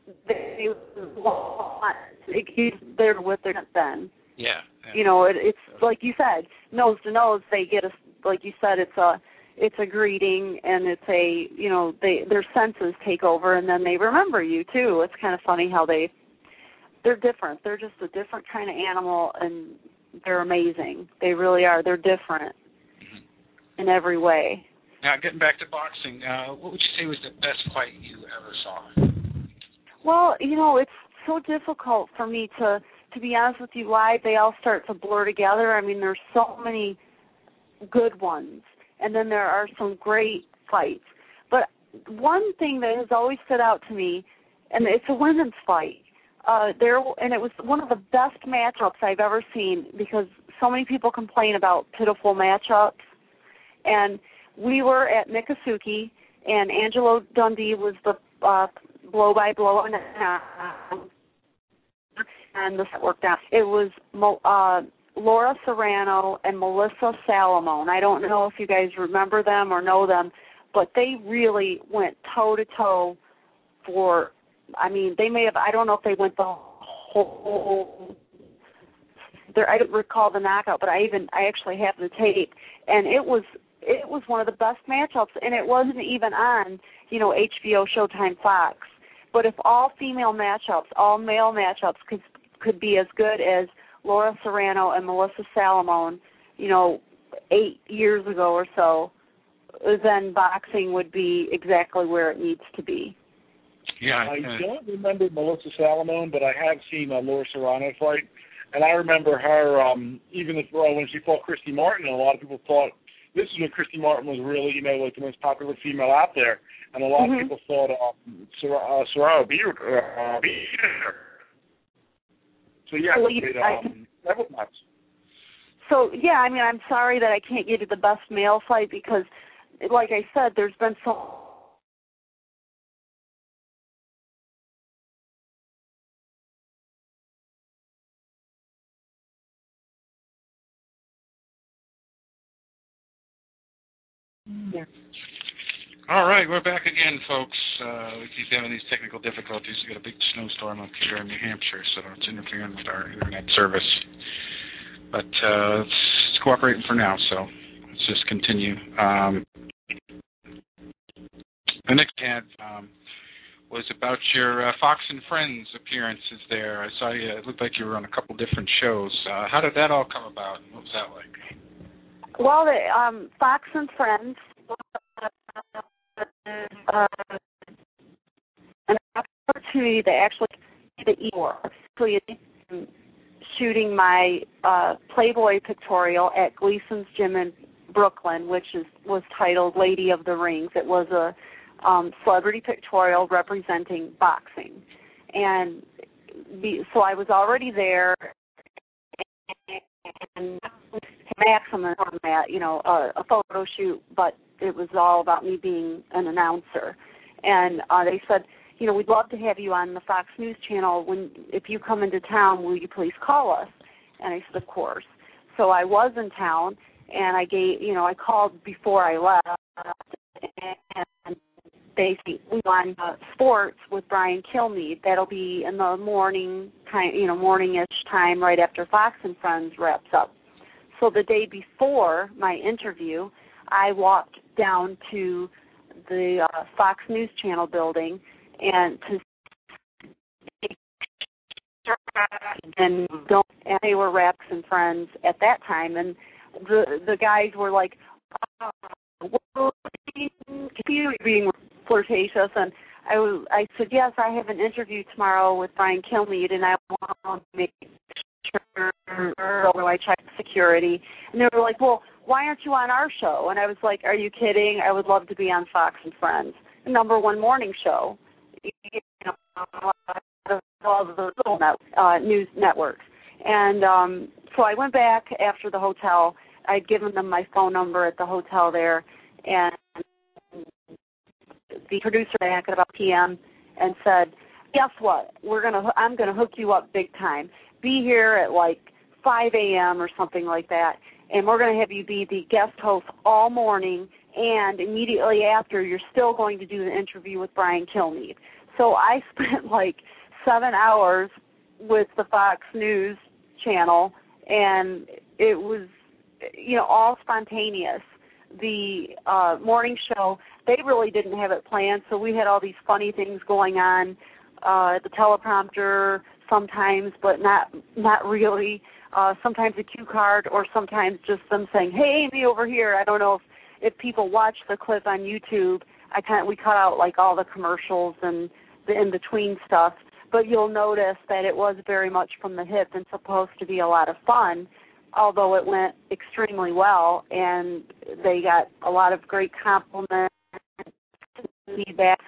they're with their then. Yeah. It's like you said, nose to nose. They get like you said, it's a greeting, and it's their senses take over, and then they remember you too. It's kind of funny how they're different. They're just a different kind of animal, and they're amazing. They really are. They're different in every way. Now, getting back to boxing, what would you say was the best fight you ever saw? Well, it's so difficult for me to be honest with you, live, they all start to blur together. I mean, there's so many good ones, and then there are some great fights. But one thing that has always stood out to me, and it's a women's fight, and it was one of the best matchups I've ever seen, because so many people complain about pitiful matchups. And we were at Miccosukee, and Angelo Dundee was the blow-by-blow and the worked out. It was Laura Serrano and Melissa Salamone. I don't know if you guys remember them or know them, but they really went toe-to-toe for, I mean, they may have, I don't know if they went the whole, I don't recall the knockout, but I actually have the tape, and it was one of the best matchups, and it wasn't even on, HBO, Showtime, Fox. But if all female matchups, all male matchups could be as good as Laura Serrano and Melissa Salamone, 8 years ago or so, then boxing would be exactly where it needs to be. Yeah, I don't remember Melissa Salamone, but I have seen Laura Serrano fight, and I remember her even when she fought Christy Martin, and a lot of people thought this is when Christy Martin was really, like the most popular female out there, and a lot of people thought Serrano beat her. So yeah, that was nuts. So yeah, I mean, I'm sorry that I can't get you the best male fight because, like I said, there's been so. Yeah. All right, we're back again, folks. We keep having these technical difficulties. We've got a big snowstorm up here in New Hampshire, so it's interfering with our internet service. But it's cooperating for now, so let's just continue. The next ad was about your Fox and Friends appearances there. I saw you. It looked like you were on a couple different shows. How did that all come about? What was that like? Well, Fox and Friends, an opportunity to actually shooting my Playboy pictorial at Gleason's Gym in Brooklyn, which was titled Lady of the Rings. It was a celebrity pictorial representing boxing. And so I was already there, and maximum format, a photo shoot, but it was all about me being an announcer. And they said, we'd love to have you on the Fox News Channel. If you come into town, will you please call us? And I said, of course. So I was in town, and I called before I left, and basically we won sports with Brian Kilmeade. That'll be in the morning time, morning-ish time, right after Fox and Friends wraps up. So the day before my interview, I walked down to the Fox News Channel building and they were Raps and Friends at that time, and the guys were like, being flirtatious, and I said, yes, I have an interview tomorrow with Brian Kilmeade, and I want to make sure, although I checked security, and they were like, well, why aren't you on our show? And I was like, are you kidding? I would love to be on Fox and Friends, the #1 morning show, all the little news networks. And so I went back after the hotel. I'd given them my phone number at the hotel there, and the producer back at about p.m. and said, guess what? I'm gonna hook you up big time. Be here at like 5 a.m. or something like that, and we're going to have you be the guest host all morning, and immediately after, you're still going to do the interview with Brian Kilmeade. So I spent like 7 hours with the Fox News Channel, and it was, all spontaneous. The morning show, they really didn't have it planned, so we had all these funny things going on at the teleprompter sometimes, but not really. Sometimes a cue card, or sometimes just them saying, hey, Amy, over here. I don't know if people watch the clip on YouTube. We cut out like all the commercials and the in-between stuff, but you'll notice that it was very much from the hip and supposed to be a lot of fun, although it went extremely well, and they got a lot of great compliments, feedback.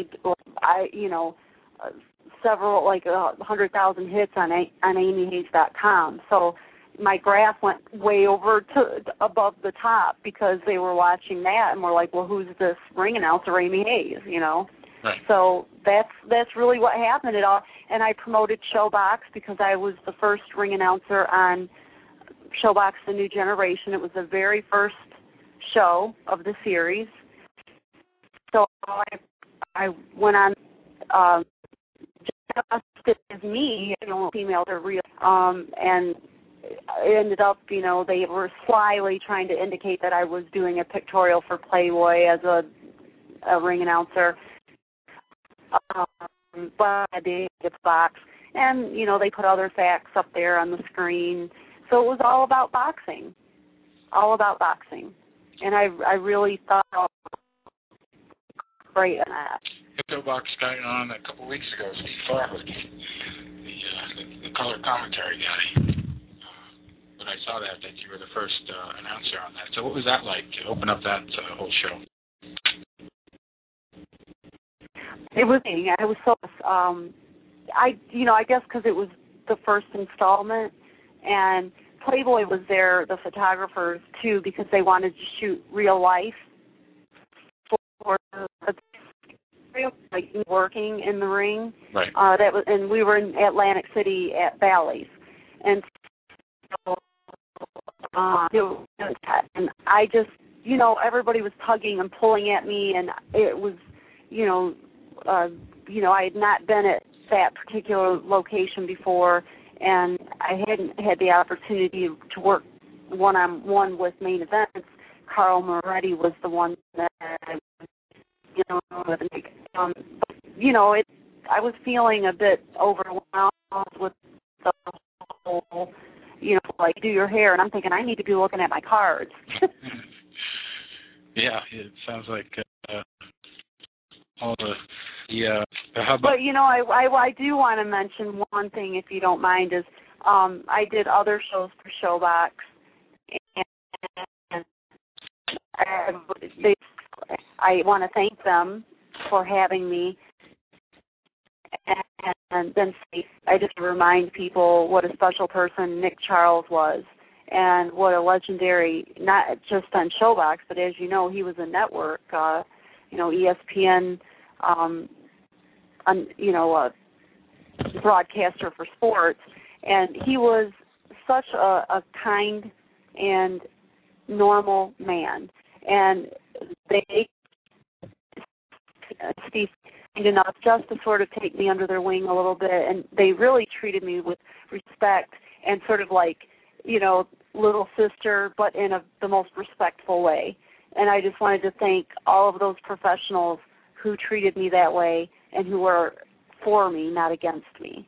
Several, like 100,000 hits on AmyHayes.com. So my graph went way over to above the top because they were watching that and were like, well, who's this ring announcer, Amy Hayes, Right. So that's really what happened at all. And I promoted Showbox because I was the first ring announcer on ShowBox The New Generation. It was the very first show of the series. So I went on just as me, female to real, and it ended up, they were slyly trying to indicate that I was doing a pictorial for Playboy as a ring announcer. But I did get the box. And, they put other facts up there on the screen. So it was all about boxing. All about boxing. And I really thought great on that. ShowBox got on a couple weeks ago, Steve Farhood, the color commentary guy. But I saw that you were the first announcer on that. So what was that like to open up that whole show? It was. I was so. I guess because it was the first installment, and Playboy was there, the photographers too, because they wanted to shoot real life for like working in the ring. Right. That was, and we were in Atlantic City at Bally's, and so and I just, everybody was tugging and pulling at me, and it was, I had not been at that particular location before, and I hadn't had the opportunity to work one-on-one with Main Events. Carl Moretti was the one that I was feeling a bit overwhelmed with the whole, like, do your hair, and I'm thinking I need to be looking at my cards. Yeah, it sounds like all the hubbub. But I do want to mention one thing, if you don't mind, is I did other shows for ShowBox, and I want to thank them for having me. And then I just remind people what a special person Nick Charles was, and what a legendary, not just on ShowBox, but as you know, he was a network, ESPN, a broadcaster for sports, and he was such a kind and normal man. And Steve, enough just to sort of take me under their wing a little bit, and they really treated me with respect and sort of like, little sister, but in the most respectful way. And I just wanted to thank all of those professionals who treated me that way and who were for me, not against me.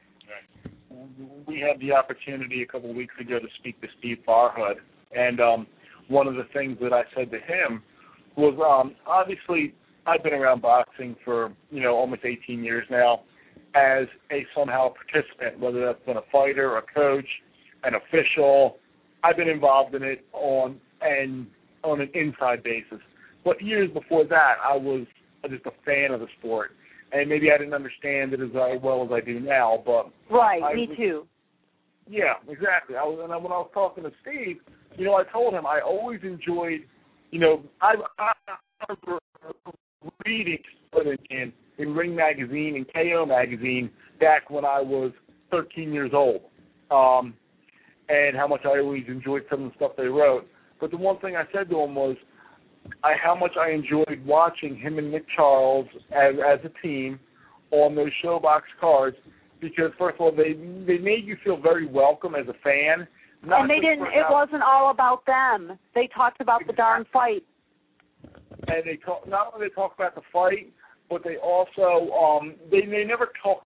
We had the opportunity a couple of weeks ago to speak to Steve Farhood, and one of the things that I said to him was, obviously, I've been around boxing for, almost 18 years now as a somehow participant, whether that's been a fighter, a coach, an official. I've been involved in it on an inside basis. But years before that, I was just a fan of the sport. And maybe I didn't understand it as well as I do now. But right, me too. Yeah, exactly. When I was talking to Steve, I told him I always enjoyed, I remember reading in Ring Magazine and KO Magazine back when I was 13 years old, and how much I always enjoyed some of the stuff they wrote. But the one thing I said to him was how much I enjoyed watching him and Nick Charles as a team on those ShowBox cards, because first of all, they made you feel very welcome as a fan. And they didn't. It wasn't all about them. They talked about the darn fight. And not only they talked about the fight, but they also they never talked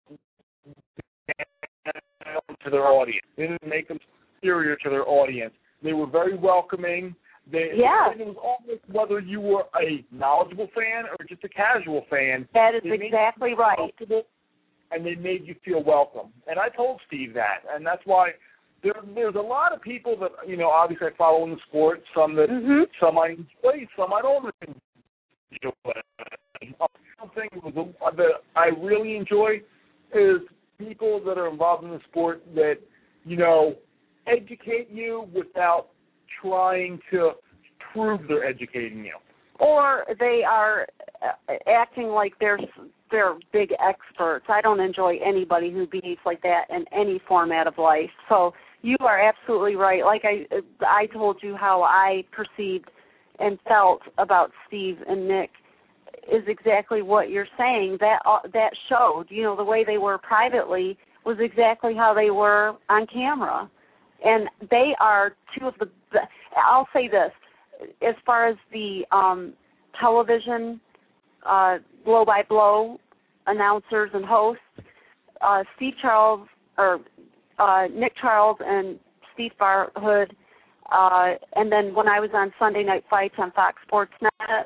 to their audience. They didn't make them superior to their audience. They were very welcoming. It was almost whether you were a knowledgeable fan or just a casual fan. That is exactly right. And they made you feel welcome. And I told Steve that, and that's why there's a lot of people that obviously I follow in the sport. Some that some I enjoy, some I don't enjoy. Something that I really enjoy is people that are involved in the sport that educate you without trying to prove they're educating you. Or they are acting like they're big experts. I don't enjoy anybody who behaves like that in any format of life. So, You are absolutely right. Like I told you how I perceived and felt about Steve and Nick is exactly what you're saying. That showed, the way they were privately was exactly how they were on camera. And they are two of the I'll say this, as far as the television blow-by-blow announcers and hosts, Nick Charles and Steve Barhood, and then when I was on Sunday Night Fights on Fox Sports Net,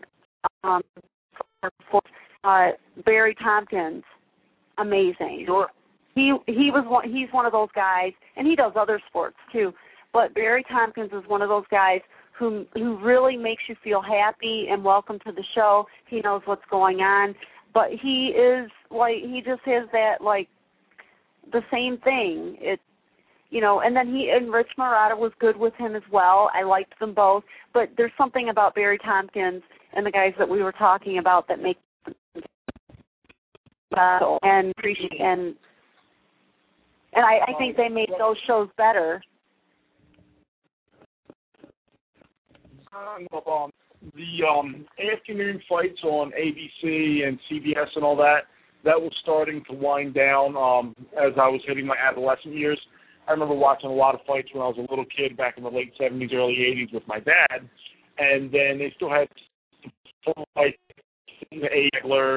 Barry Tompkins, amazing. Sure. He's one of those guys, and he does other sports too. But Barry Tompkins is one of those guys who really makes you feel happy and welcome to the show. He knows what's going on, but he just has that the same thing. And then Rich Marotta was good with him as well. I liked them both, but there's something about Barry Tompkins and the guys that we were talking about that make and I think they made those shows better. The afternoon fights on ABC and CBS and all that was starting to wind down as I was hitting my adolescent years. I remember watching a lot of fights when I was a little kid back in the late 70s, early 80s with my dad, and then they still had fights, Egler,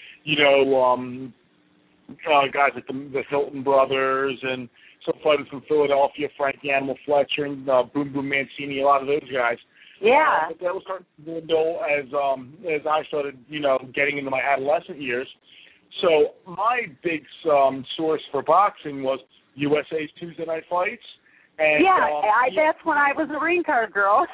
guys like the Hilton brothers and some fighters from Philadelphia, Frankie Animal Fletcher and Boom Boom Mancini, a lot of those guys. Yeah. But that was starting to dwindle as I started, getting into my adolescent years. So my big source for boxing was USA's Tuesday Night Fights. And, that's when I was a ring card girl.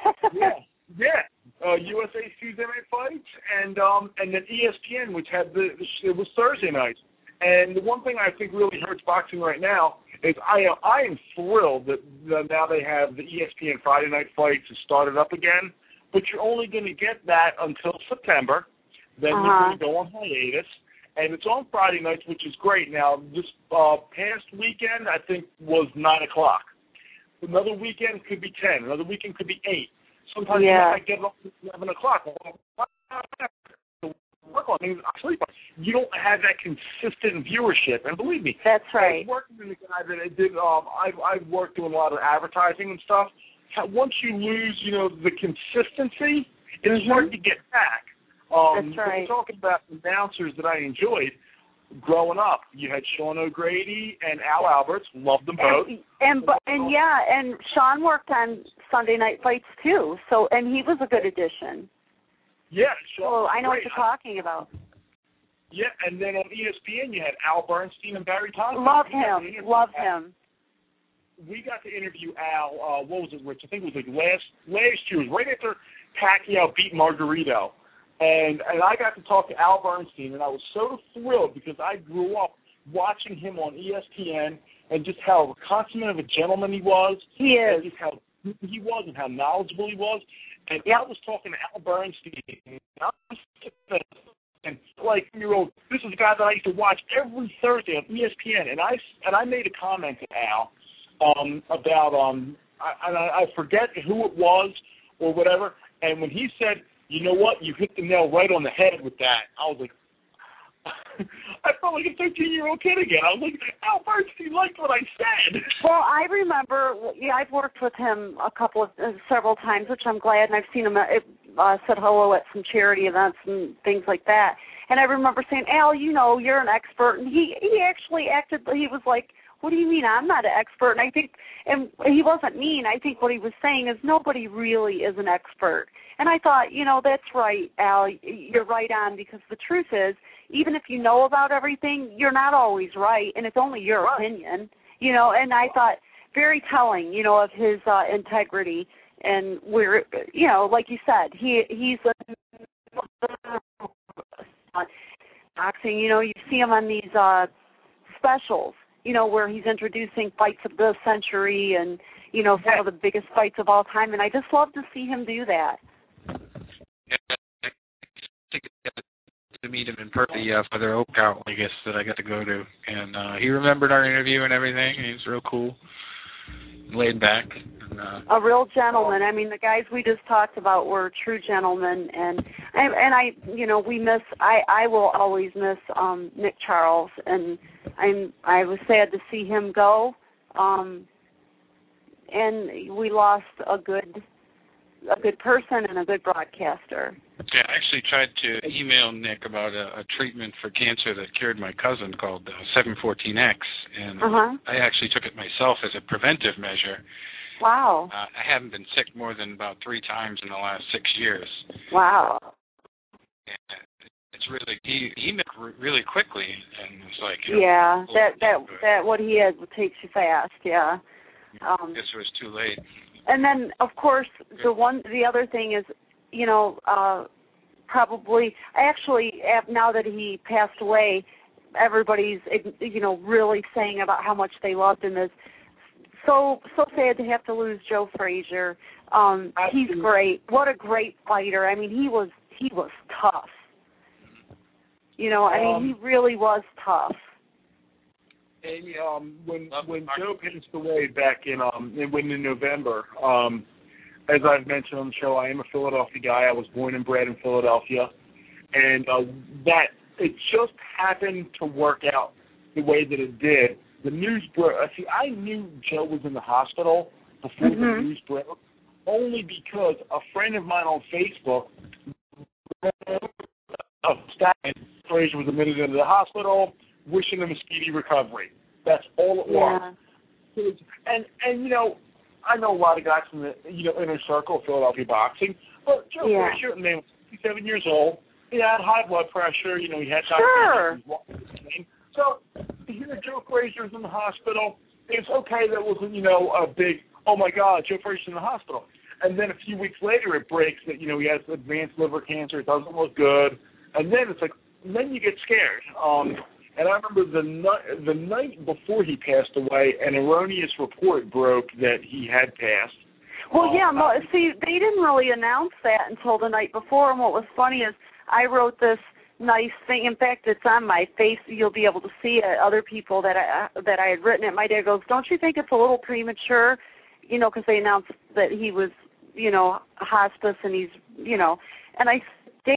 USA's Tuesday Night Fights, and then ESPN, which had it was Thursday nights. And the one thing I think really hurts boxing right now is I am thrilled that now they have the ESPN Friday Night Fights has started up again, but you're only going to get that until September. Then you're going to go on hiatus, and it's on Friday nights, which is great. Now, this past weekend, I think, was 9 o'clock. Another weekend could be 10. Another weekend could be 8. Sometimes you might get up at 11 o'clock. You don't have that consistent viewership, and believe me, that's right. I was working with a guy that did. I've worked doing a lot of advertising and stuff. Once you lose, the consistency, it's hard to get back. That's right. We're talking about announcers that I enjoyed growing up. You had Sean O'Grady and Al Alberts. Loved them both. And Sean worked on Sunday Night Fights too. So he was a good addition. Yeah, Sean. So I know what you're talking about. Yeah, and then on ESPN you had Al Bernstein and Barry Tompkins. Love him. We got to interview Al. What was it, Rich? I think it was last year. It was right after Pacquiao beat Margarito. And I got to talk to Al Bernstein, and I was so thrilled because I grew up watching him on ESPN and just how consummate of a gentleman he was. He is. And just how good he was and how knowledgeable he was. And I was talking to Al Bernstein, and year-old, this is a guy that I used to watch every Thursday on ESPN, and I made a comment to Al about I forget who it was or whatever, and when he said, you know what, you hit the nail right on the head with that, I was like, I felt like a 13-year-old kid again. I was like, Al Bernstein liked what I said. Well, I remember, I've worked with him several times, which I'm glad, and I've seen him said hello at some charity events and things like that. And I remember saying, Al, you're an expert. And he actually acted, he was like, what do you mean? I'm not an expert. And I think, and he wasn't mean. I think what he was saying is nobody really is an expert. And I thought, that's right, Al, you're right on, because the truth is, even if you know about everything, you're not always right, and it's only your opinion, and I thought very telling, of his integrity, and we're, like you said, he's boxing, you see him on these specials, where he's introducing fights of the century and, some of the biggest fights of all time, and I just love to see him do that. Yeah, I think to meet him in person, for their Oak Out, I guess, that I got to go to, and he remembered our interview and everything, and he was real cool. laid back. And, a real gentleman. I mean, the guys we just talked about were true gentlemen, and I we miss. I will always miss Nick Charles, and I was sad to see him go. And we lost a good person and a good broadcaster. Yeah, I actually tried to email Nick about a treatment for cancer that cured my cousin called 714X, and I actually took it myself as a preventive measure. Wow. I haven't been sick more than about 3 times in the last 6 years. Wow. And it's really, he emailed really quickly, and it's like, yeah, that what he had takes you fast, yeah. I guess it was too late. And then, of course, the other thing is, probably, actually, now that he passed away, everybody's, really saying about how much they loved him. Is so sad to have to lose Joe Frazier. He's great. What a great fighter. I mean, he was tough. He really was tough. Amy, when Joe passed away back in November, as I've mentioned on the show, I am a Philadelphia guy. I was born and bred in Philadelphia, and that it just happened to work out the way that it did. The news broke. See, I knew Joe was in the hospital before the news broke, only because a friend of mine on Facebook Frazier was admitted into the hospital, wishing him a speedy recovery. That's all it was. And I know a lot of guys from the inner circle of Philadelphia boxing, but Joe Frazier, man, was 57 years old. He had high blood pressure. He had diabetes. So to hear Joe Frazier's in the hospital, it's okay that wasn't a big, oh my God, Joe Frazier's in the hospital. And then a few weeks later, it breaks that he has advanced liver cancer. It doesn't look good. And then it's like, then you get scared. And I remember the night before he passed away, an erroneous report broke that he had passed. Well, see, they didn't really announce that until the night before. And what was funny is I wrote this nice thing. In fact, it's on my face. You'll be able to see it. Other people that I had written it. My dad goes, "Don't you think it's a little premature?" Because they announced that he was, hospice, and he's, and I said,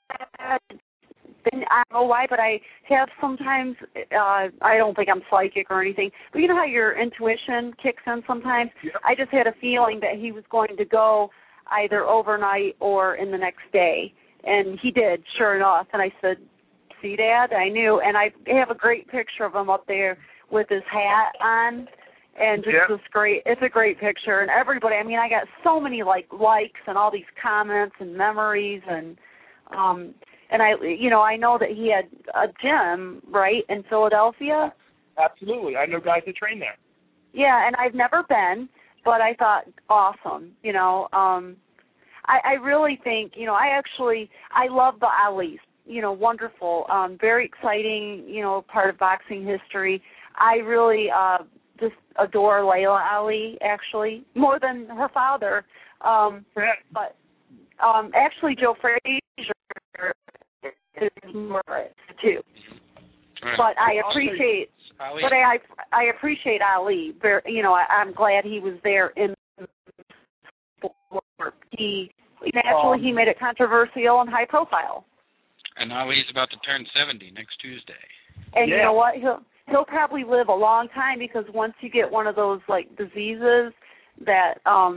I don't know why, but I have sometimes, I don't think I'm psychic or anything, but you know how your intuition kicks in sometimes? Yep. I just had a feeling that he was going to go either overnight or in the next day, and he did, sure enough, and I said, "See, Dad, I knew," and I have a great picture of him up there with his hat on, and just this great, it's a great picture, and everybody, I mean, I got so many likes and all these comments and memories, and I know that he had a gym, right, in Philadelphia? Absolutely. I know guys that train there. Yeah, and I've never been, but I thought, awesome. I really think, I love the Alis, wonderful, very exciting, part of boxing history. I really just adore Layla Ali, actually, more than her father. But actually, Joe Frazier is more too. But I appreciate, I appreciate Ali. I'm glad he was there in sport. He made it controversial and high profile. And Ali's about to turn 70 next Tuesday. And you know what? He'll probably live a long time, because once you get one of those diseases that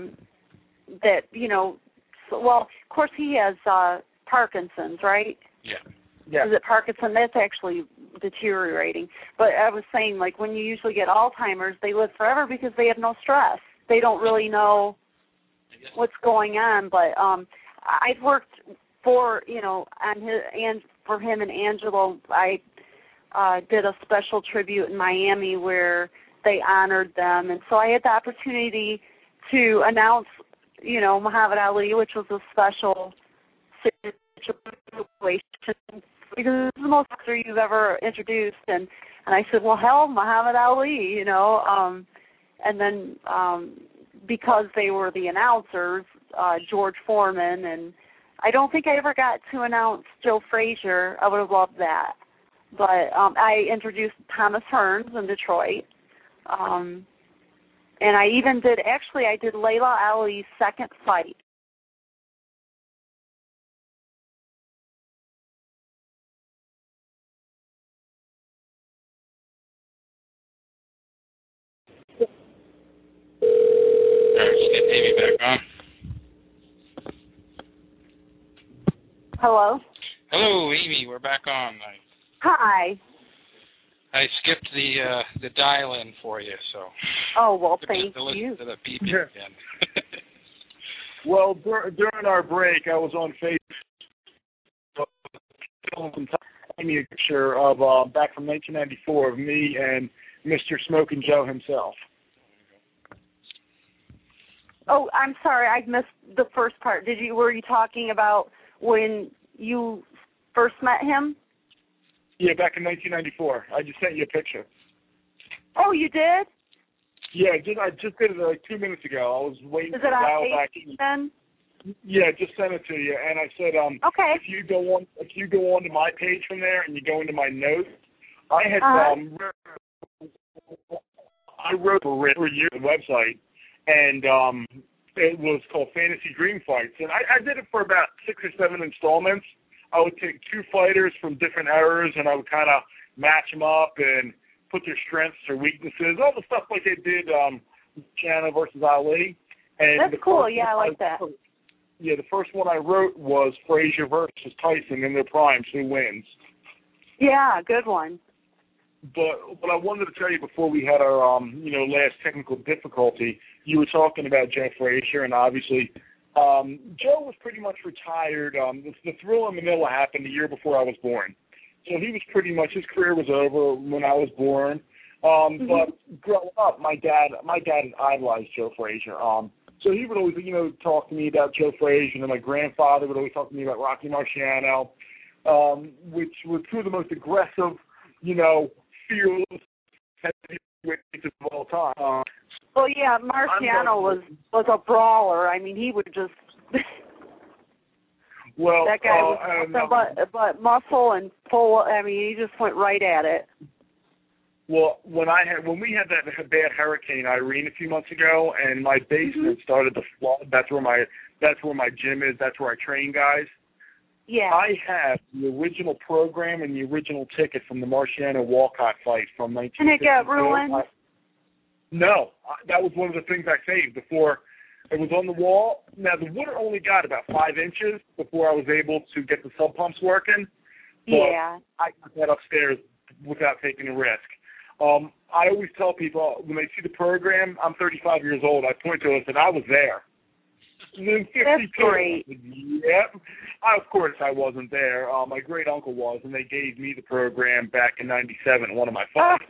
well, of course he has Parkinson's, right? Yeah. Is it Parkinson? That's actually deteriorating. But I was saying, when you usually get Alzheimer's, they live forever because they have no stress. They don't really know what's going on. But I've worked for, on his, and for him and Angelo, I did a special tribute in Miami where they honored them. And so I had the opportunity to announce, Muhammad Ali, which was a special situation, because it's the most boxer you've ever introduced. And I said, well, hell, Muhammad Ali, and then because they were the announcers, George Foreman, and I don't think I ever got to announce Joe Frazier. I would have loved that. But I introduced Thomas Hearns in Detroit. And I even did, actually, I did Layla Ali's second fight. All right, let's get Amy back on. Hello? Hello, Amy. We're back on. Hi. I skipped the dial-in for you, so. Oh, well, To thank listen you. to the beeping again. Well, during our break, I was on Facebook me a picture of back from 1994 of me and Mr. Smokin' Joe himself. Oh, I'm sorry, I missed the first part. Were you talking about when you first met him? Yeah, back in 1994. I just sent you a picture. Oh, you did? Yeah, I just did it like 2 minutes ago. I was waiting Is to it dial on back. then? Yeah, just sent it to you, and I said, okay. if you go on to my page from there and you go into my notes, I had I wrote for you the website, and it was called Fantasy Dream Fights, and I did it for about 6 or 7 installments. I would take 2 fighters from different eras, and I would kind of match them up and put their strengths or weaknesses, all the stuff like they did Shanna versus Ali. And that's cool. Yeah, I like that. Yeah, the first one I wrote was Frazier versus Tyson in their primes. Who wins? Yeah, good one. But what I wanted to tell you before we had our last technical difficulty, you were talking about Joe Frazier, and obviously Joe was pretty much retired. The Thrill in Manila happened the year before I was born, so he was pretty much, his career was over when I was born. But growing up, my dad idolized Joe Frazier. So he would always, talk to me about Joe Frazier, and my grandfather would always talk to me about Rocky Marciano, which were two of the most aggressive, fearless heavyweights of all time. Well, yeah, Marciano was a brawler. I mean, he would just well, that guy was but muscle and full. I mean, he just went right at it. Well, when we had that bad Hurricane Irene a few months ago, and my basement started to flood. That's where my gym is. That's where I train guys. Yeah. I have the original program and the original ticket from the Marciano Walcott fight from 1962. And it got ruined? No, that was one of the things I saved before. It was on the wall. Now, the water only got about 5 inches before I was able to get the sub pumps working. Yeah. I got that upstairs without taking a risk. I always tell people when they see the program, I'm 35 years old, I point to it and I was there. That's great. Yep. Of course I wasn't there. My great uncle was, and they gave me the program back in '97 at one of my fights.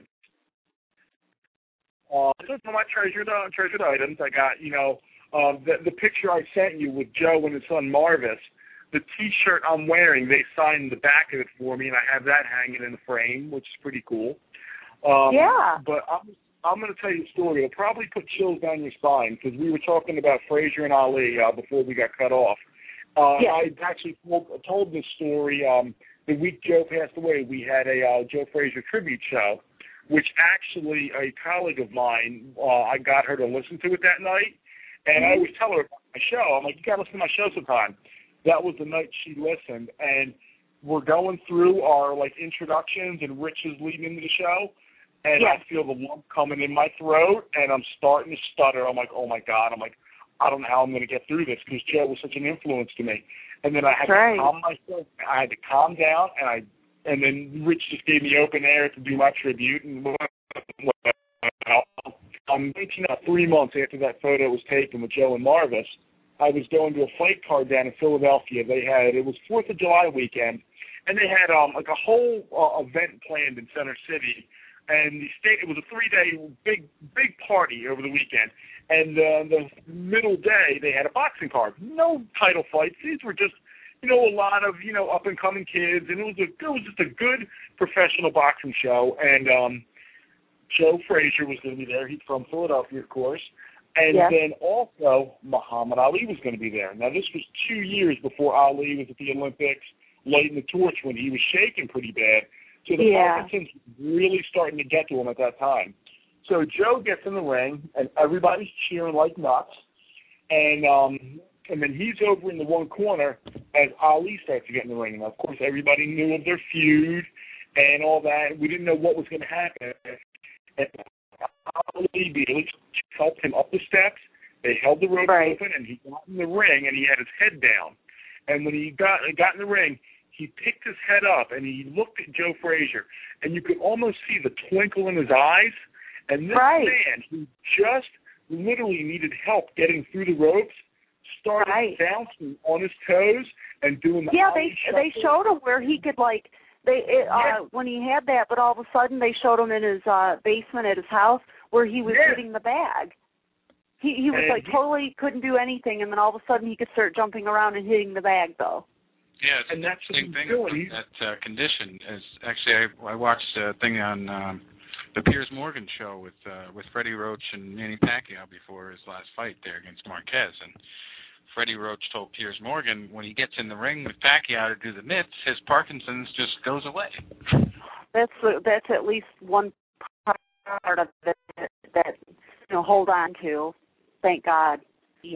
So for my treasured items, I got, the picture I sent you with Joe and his son Marvis, the T-shirt I'm wearing, they signed the back of it for me, and I have that hanging in the frame, which is pretty cool. Yeah. But I'm going to tell you a story. It'll probably put chills down your spine because we were talking about Frazier and Ali before we got cut off. I actually told this story the week Joe passed away. We had a Joe Frazier tribute show, which actually a colleague of mine, I got her to listen to it that night. And I always tell her about my show. I'm like, you got to listen to my show sometime. That was the night she listened. And we're going through our, introductions, and Rich is leading into the show. And I feel the lump coming in my throat, and I'm starting to stutter. I'm like, oh, my God. I'm like, I don't know how I'm going to get through this because Joe was such an influence to me. And then I had to calm myself. I had to calm down, and then Rich just gave me open air to do my tribute. And 3 months after that photo was taken with Joe and Marvis, I was going to a fight card down in Philadelphia. It was 4th of July weekend, and they had a whole event planned in Center City. And it was a 3-day big party over the weekend. And the middle day, they had a boxing card. No title fights. These were just, a lot of, up-and-coming kids. And it was just a good professional boxing show. And Joe Frazier was going to be there. He's from Philadelphia, of course. And then also Muhammad Ali was going to be there. Now, this was 2 years before Ali was at the Olympics, lighting the torch when he was shaking pretty bad. So the Parkinson's was really starting to get to him at that time. So Joe gets in the ring, and everybody's cheering like nuts. And then he's over in the one corner as Ali starts to get in the ring. And, of course, everybody knew of their feud and all that. We didn't know what was going to happen. And Ali immediately helped him up the steps. They held the rope open, and he got in the ring, and he had his head down. And when he got in the ring, he picked his head up, and he looked at Joe Frazier, and you could almost see the twinkle in his eyes. And this man, who just literally needed help getting through the ropes, started bouncing on his toes and doing the they showed him where he could when he had that, but all of a sudden they showed him in his basement at his house where he was hitting the bag. He was totally couldn't do anything, and then all of a sudden he could start jumping around and hitting the bag though. Yeah, it's and that's the same thing with that condition. As actually, I watched a thing on the Piers Morgan show with Freddie Roach and Manny Pacquiao before his last fight there against Marquez, and Freddie Roach told Piers Morgan when he gets in the ring with Pacquiao to do the mitts, his Parkinson's just goes away. That's at least one part of it that hold on to. Thank God. Yeah.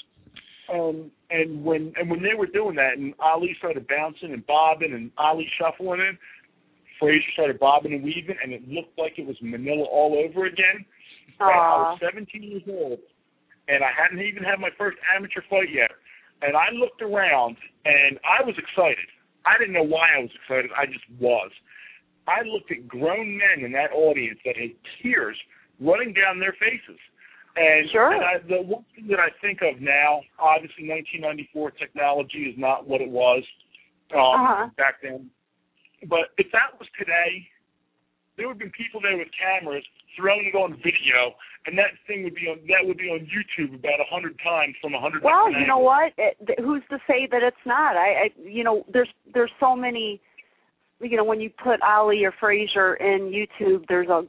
And when they were doing that, and Ali started bouncing and bobbing, and Ali shuffling in, Frazier started bobbing and weaving, and it looked like it was Manila all over again. And I was 17 years old, and I hadn't even had my first amateur fight yet. And I looked around, and I was excited. I didn't know why I was excited. I just was. I looked at grown men in that audience that had tears running down their faces. And the one thing that I think of now, obviously 1994 technology is not what it was back then. But if that was today, there would have been people there with cameras throwing it on video, and that thing would be on YouTube about 100 times from 100. Well, you know what? Who's to say that it's not? There's so many. When you put Ali or Frazier in YouTube, there's a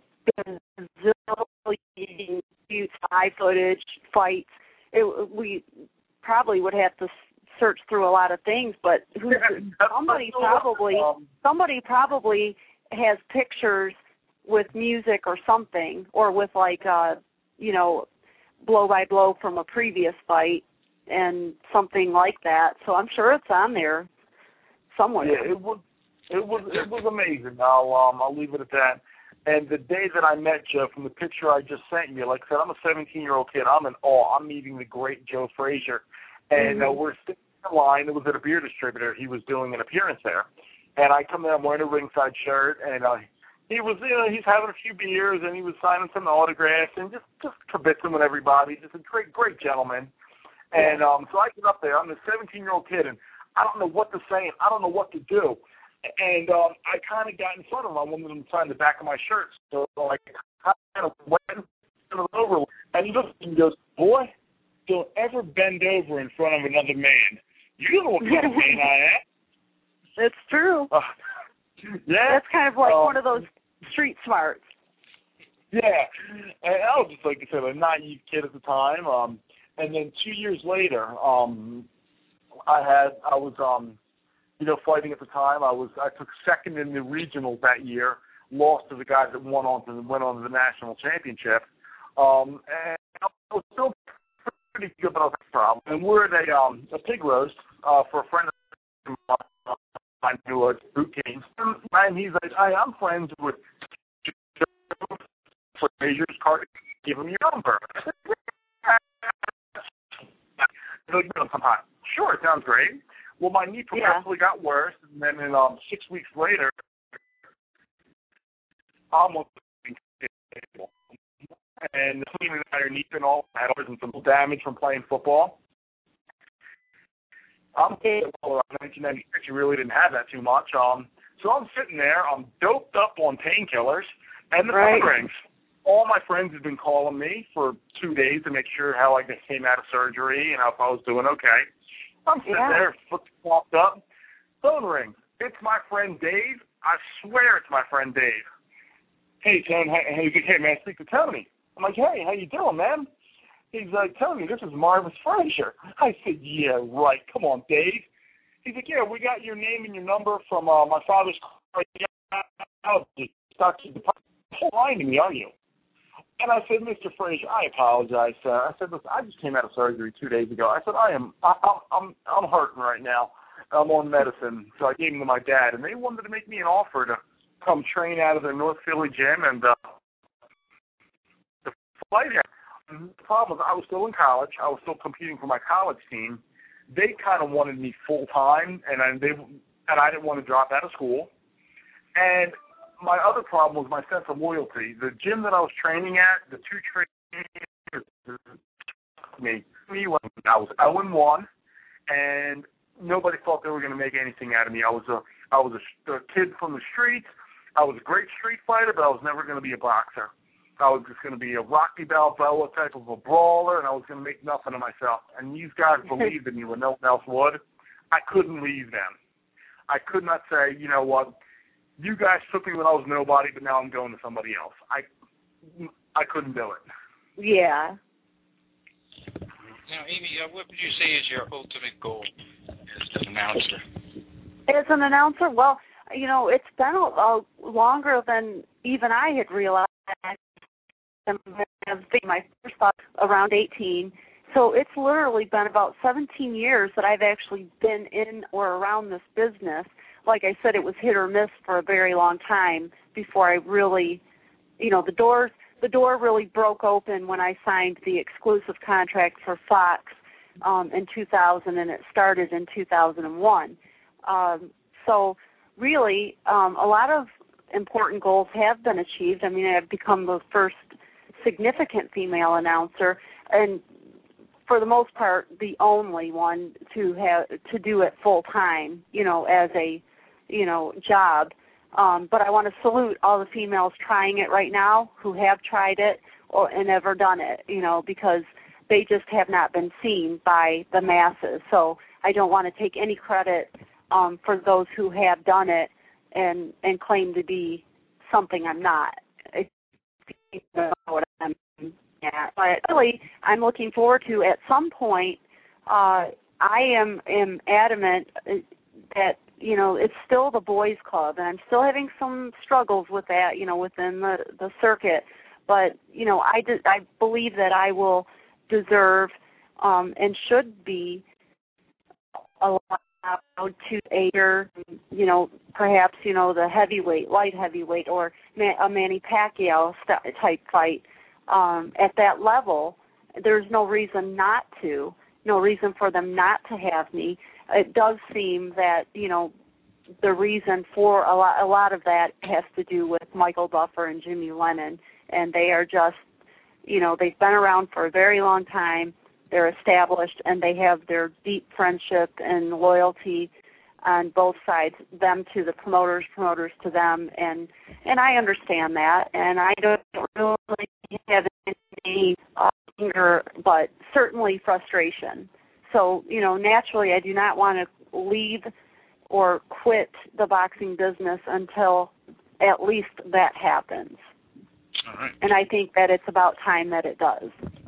zillion high footage fights. We probably would have to search through a lot of things, but somebody probably has pictures with music or something, or with blow by blow from a previous fight and something like that. So I'm sure it's on there somewhere. Yeah, it was amazing. I'll leave it at that. And the day that I met Joe, from the picture I just sent you, like I said, I'm a 17-year-old kid. I'm in awe. I'm meeting the great Joe Frazier. And we're sitting in line. It was at a beer distributor. He was doing an appearance there. And I come in, I'm wearing a ringside shirt, and he was, he's having a few beers, and he was signing some autographs and just kibitzing with everybody. Just a great gentleman. And so I get up there. I'm a 17-year-old kid, and I don't know what to say, and I don't know what to do. And I kind of got in front of him. I wanted him to sign the back of my shirt. So I kind of went over, and he looks and goes, "Boy, don't ever bend over in front of another man. You know what kind of man I am." That's true. Yeah. That's kind of like one of those street smarts. Yeah. And I was just, like I said, a naive kid at the time. And then 2 years later, I was fighting at the time. I took second in the regionals that year, lost to the guy that went on to the national championship. And I was still pretty good, but I was having a problem. And we're at a pig roast for a friend of mine who was Boot King. And he's like, I'm friends with Joe Frazier's card. Give him your number. Sure, it sounds great. Well, my knee progressively got worse, and then 6 weeks later, I almost table. And cleaning out your knee and all that, and some damage from playing football. I'm in 1996. You really didn't have that too much. So I'm sitting there. I'm doped up on painkillers and the phone rings. All my friends have been calling me for 2 days to make sure how I came out of surgery and how if I was doing okay. I'm sitting there, foot propped up. Phone rings. It's my friend Dave. I swear it's my friend Dave. Hey, Tony. Hey, man, speak to Tony. I'm like, hey, how you doing, man? He's like, Tony, this is Marvis Frazier. I said, yeah, right. Come on, Dave. He's like, yeah, we got your name and your number from my father's car. Stop the whole line to me, are you? And I said, Mr. Frazier, I apologize, sir. I said, listen, I just came out of surgery 2 days ago. I said, I'm hurting right now. I'm on medicine. So I gave them to my dad, and they wanted to make me an offer to come train out of their North Philly gym. And the flight happened. The problem was I was still in college. I was still competing for my college team. They kind of wanted me full time, and I didn't want to drop out of school. And my other problem was my sense of loyalty. The gym that I was training at, the two trainers me when I was 0-1, and nobody thought they were going to make anything out of me. I was a kid from the streets. I was a great street fighter, but I was never going to be a boxer. I was just going to be a Rocky Balboa type of a brawler, and I was going to make nothing of myself. And these guys believed in me when no one else would. I couldn't leave them. I could not say, you know what, you guys took me when I was nobody, but now I'm going to somebody else. I couldn't do it. Yeah. Now, Amy, what would you say is your ultimate goal as an announcer? As an announcer, well, you know, it's been longer than even I had realized. My first thought around 18. So it's literally been about 17 years that I've actually been in or around this business. Like I said, it was hit or miss for a very long time before I really, you know, the door really broke open when I signed the exclusive contract for Fox in 2000, and it started in 2001. So really, a lot of important goals have been achieved. I mean, I've become the first significant female announcer, and for the most part, the only one to do it full time, you know, as a, you know, job. But I want to salute all the females trying it right now who have tried it and never done it, you know, because they just have not been seen by the masses. So I don't want to take any credit for those who have done it and claim to be something I'm not. You know what I'm at. But really, I'm looking forward to, at some point, I am adamant that, you know, it's still the boys' club, and I'm still having some struggles with that, you know, within the circuit. But, you know, I believe that I will deserve and should be allowed to air, you know, perhaps, you know, the heavyweight, light heavyweight, or a Manny Pacquiao type fight at that level. There's no reason not to, no reason for them not to have me. It does seem that, you know, the reason for a lot of that has to do with Michael Buffer and Jimmy Lennon, and they are just, you know, they've been around for a very long time. They're established, and they have their deep friendship and loyalty on both sides, them to the promoters to them, and I understand that, and I don't really have any anger, but certainly frustration. So, you know, naturally I do not want to leave or quit the boxing business until at least that happens. All right. And I think that it's about time that it does.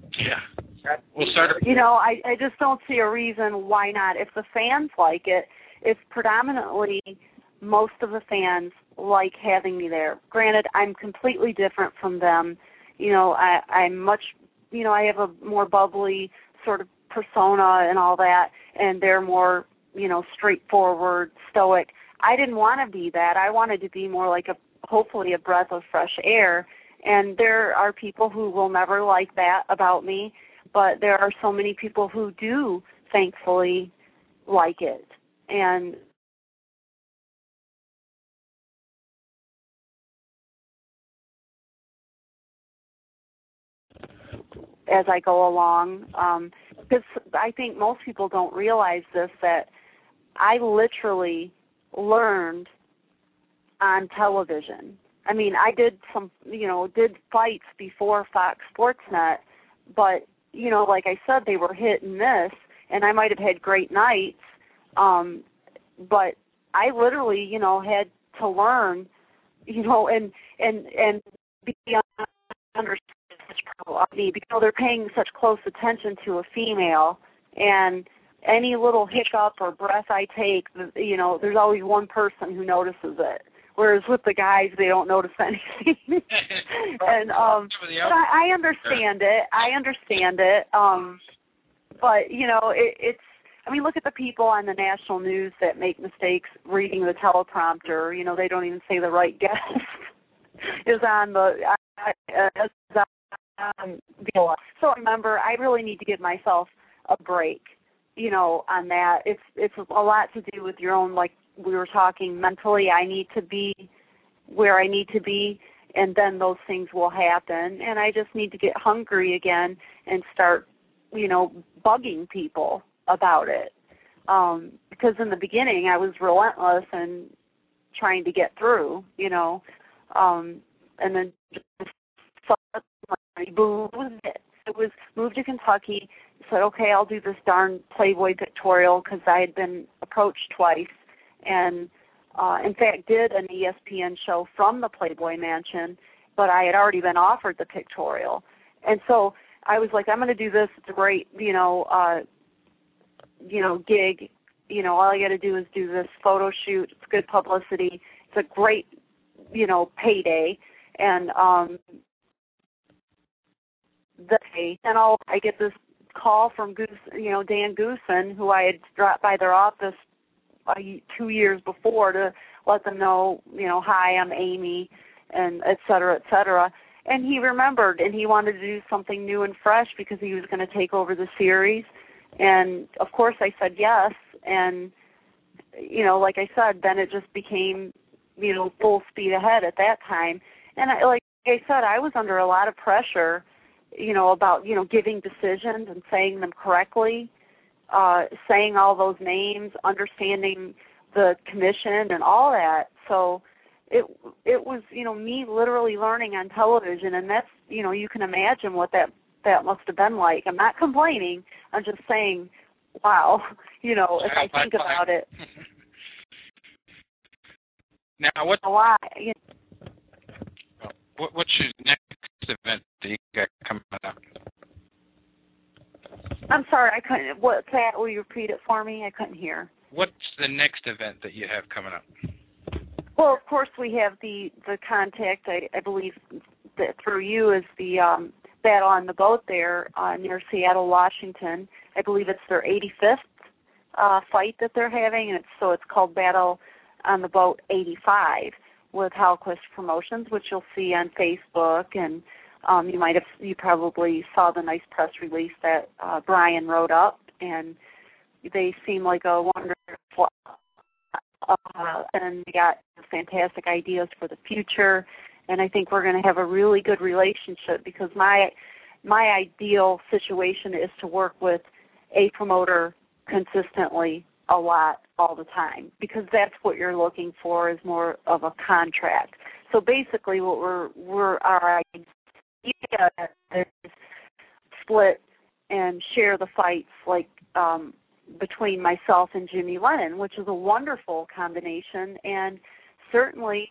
Yeah. We'll start. You know, I just don't see a reason why not. If the fans like it, if predominantly most of the fans like having me there. Granted, I'm completely different from them. You know, I'm much, you know, I have a more bubbly sort of persona and all that, and they're more, you know, straightforward, stoic. I didn't want to be that. I wanted to be more like hopefully a breath of fresh air. And there are people who will never like that about me, but there are so many people who do, thankfully, like it. And as I go along, because I think most people don't realize this, that I literally learned on television. I mean, I did did fights before Fox Sports Net, but, you know, like I said, they were hit and miss, and I might have had great nights, but I literally, you know, had to learn, you know, and be under such probability, because they're paying such close attention to a female, and any little hiccup or breath I take, you know, there's always one person who notices it, whereas with the guys, they don't notice anything. And but I understand it. But you know, it's. I mean, look at the people on the national news that make mistakes reading the teleprompter. You know, they don't even say the right guest is on the. So remember, I really need to give myself a break. You know, on that, it's a lot to do with your own, like we were talking, mentally. I need to be where I need to be, and then those things will happen. And I just need to get hungry again and start, you know, bugging people about it. Because in the beginning, I was relentless and trying to get through, you know, and then just boom, it was moved to Kentucky. Said, okay, I'll do this darn Playboy pictorial because I had been approached twice, and in fact did an ESPN show from the Playboy Mansion, but I had already been offered the pictorial, and so I was like, I'm going to do this. It's a great, you know, gig. You know, all I got to do is do this photo shoot. It's good publicity. It's a great, you know, payday, and I get this call from Dan Goosen, who I had dropped by their office 2 years before to let them know, you know, hi, I'm Amy, and et cetera, et cetera. And he remembered, and he wanted to do something new and fresh because he was going to take over the series. And, of course, I said yes. And, you know, like I said, then it just became, you know, full speed ahead at that time. And like I said, I was under a lot of pressure, you know, about, you know, giving decisions and saying them correctly, saying all those names, understanding the commission and all that. So it was, you know, me literally learning on television, and that's, you know, you can imagine what that must have been like. I'm not complaining. I'm just saying, wow, you know, if I think about it. Now, what's your next event that you got coming up? I'm sorry, I couldn't. What's that? Will you repeat it for me? I couldn't hear. What's the next event that you have coming up? Well, of course, we have the contact. I believe that through you is the Battle on the Boat there near Seattle, Washington. I believe it's their 85th fight that they're having, and it's called Battle on the Boat 85 with Halquist Promotions, which you'll see on Facebook, and you probably saw the nice press release that Brian wrote up, and they seem like a wonderful and they got fantastic ideas for the future, and I think we're going to have a really good relationship because my ideal situation is to work with a promoter consistently a lot all the time, because that's what you're looking for is more of a contract. So basically what our idea is split and share the fights like between myself and Jimmy Lennon, which is a wonderful combination, and certainly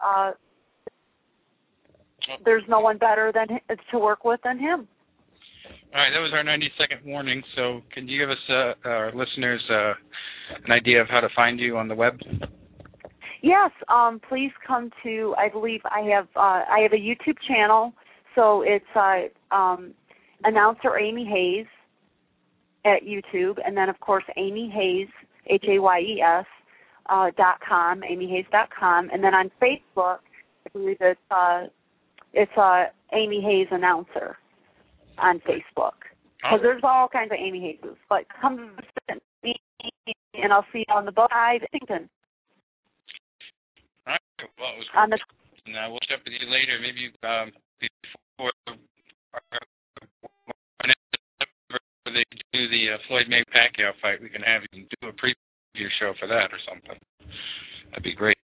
there's no one better to work with than him. All right, that was our 90-second warning. So can you give us, our listeners, an idea of how to find you on the web? Yes, please come to, I believe I have a YouTube channel, so it's announcer Amy Hayes at YouTube, and then, of course, Amy Hayes, HAYES, .com, amyhayes.com, and then on Facebook, I believe it's Amy Hayes Announcer on Facebook. Because there's all kinds of Amy Hayeses. But come visit me, and I'll see you on the boat. Hi, Washington. All right. Well, it was great. And we'll check with you later. Maybe before they do the Floyd May Pacquiao fight, we can have you do a preview show for that or something. That'd be great.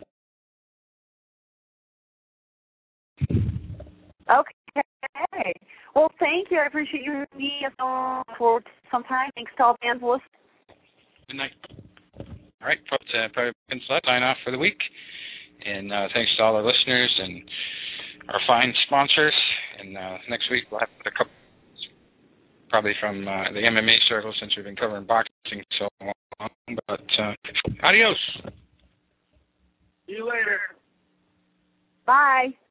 Okay. Well, thank you. I appreciate you and me for some time. Thanks to all fans listening. Good night. All right, folks, probably sign off for the week. And thanks to all our listeners and our fine sponsors. And next week we'll have a couple, probably from the MMA circle, since we've been covering boxing so long. But adios. See you later. Bye.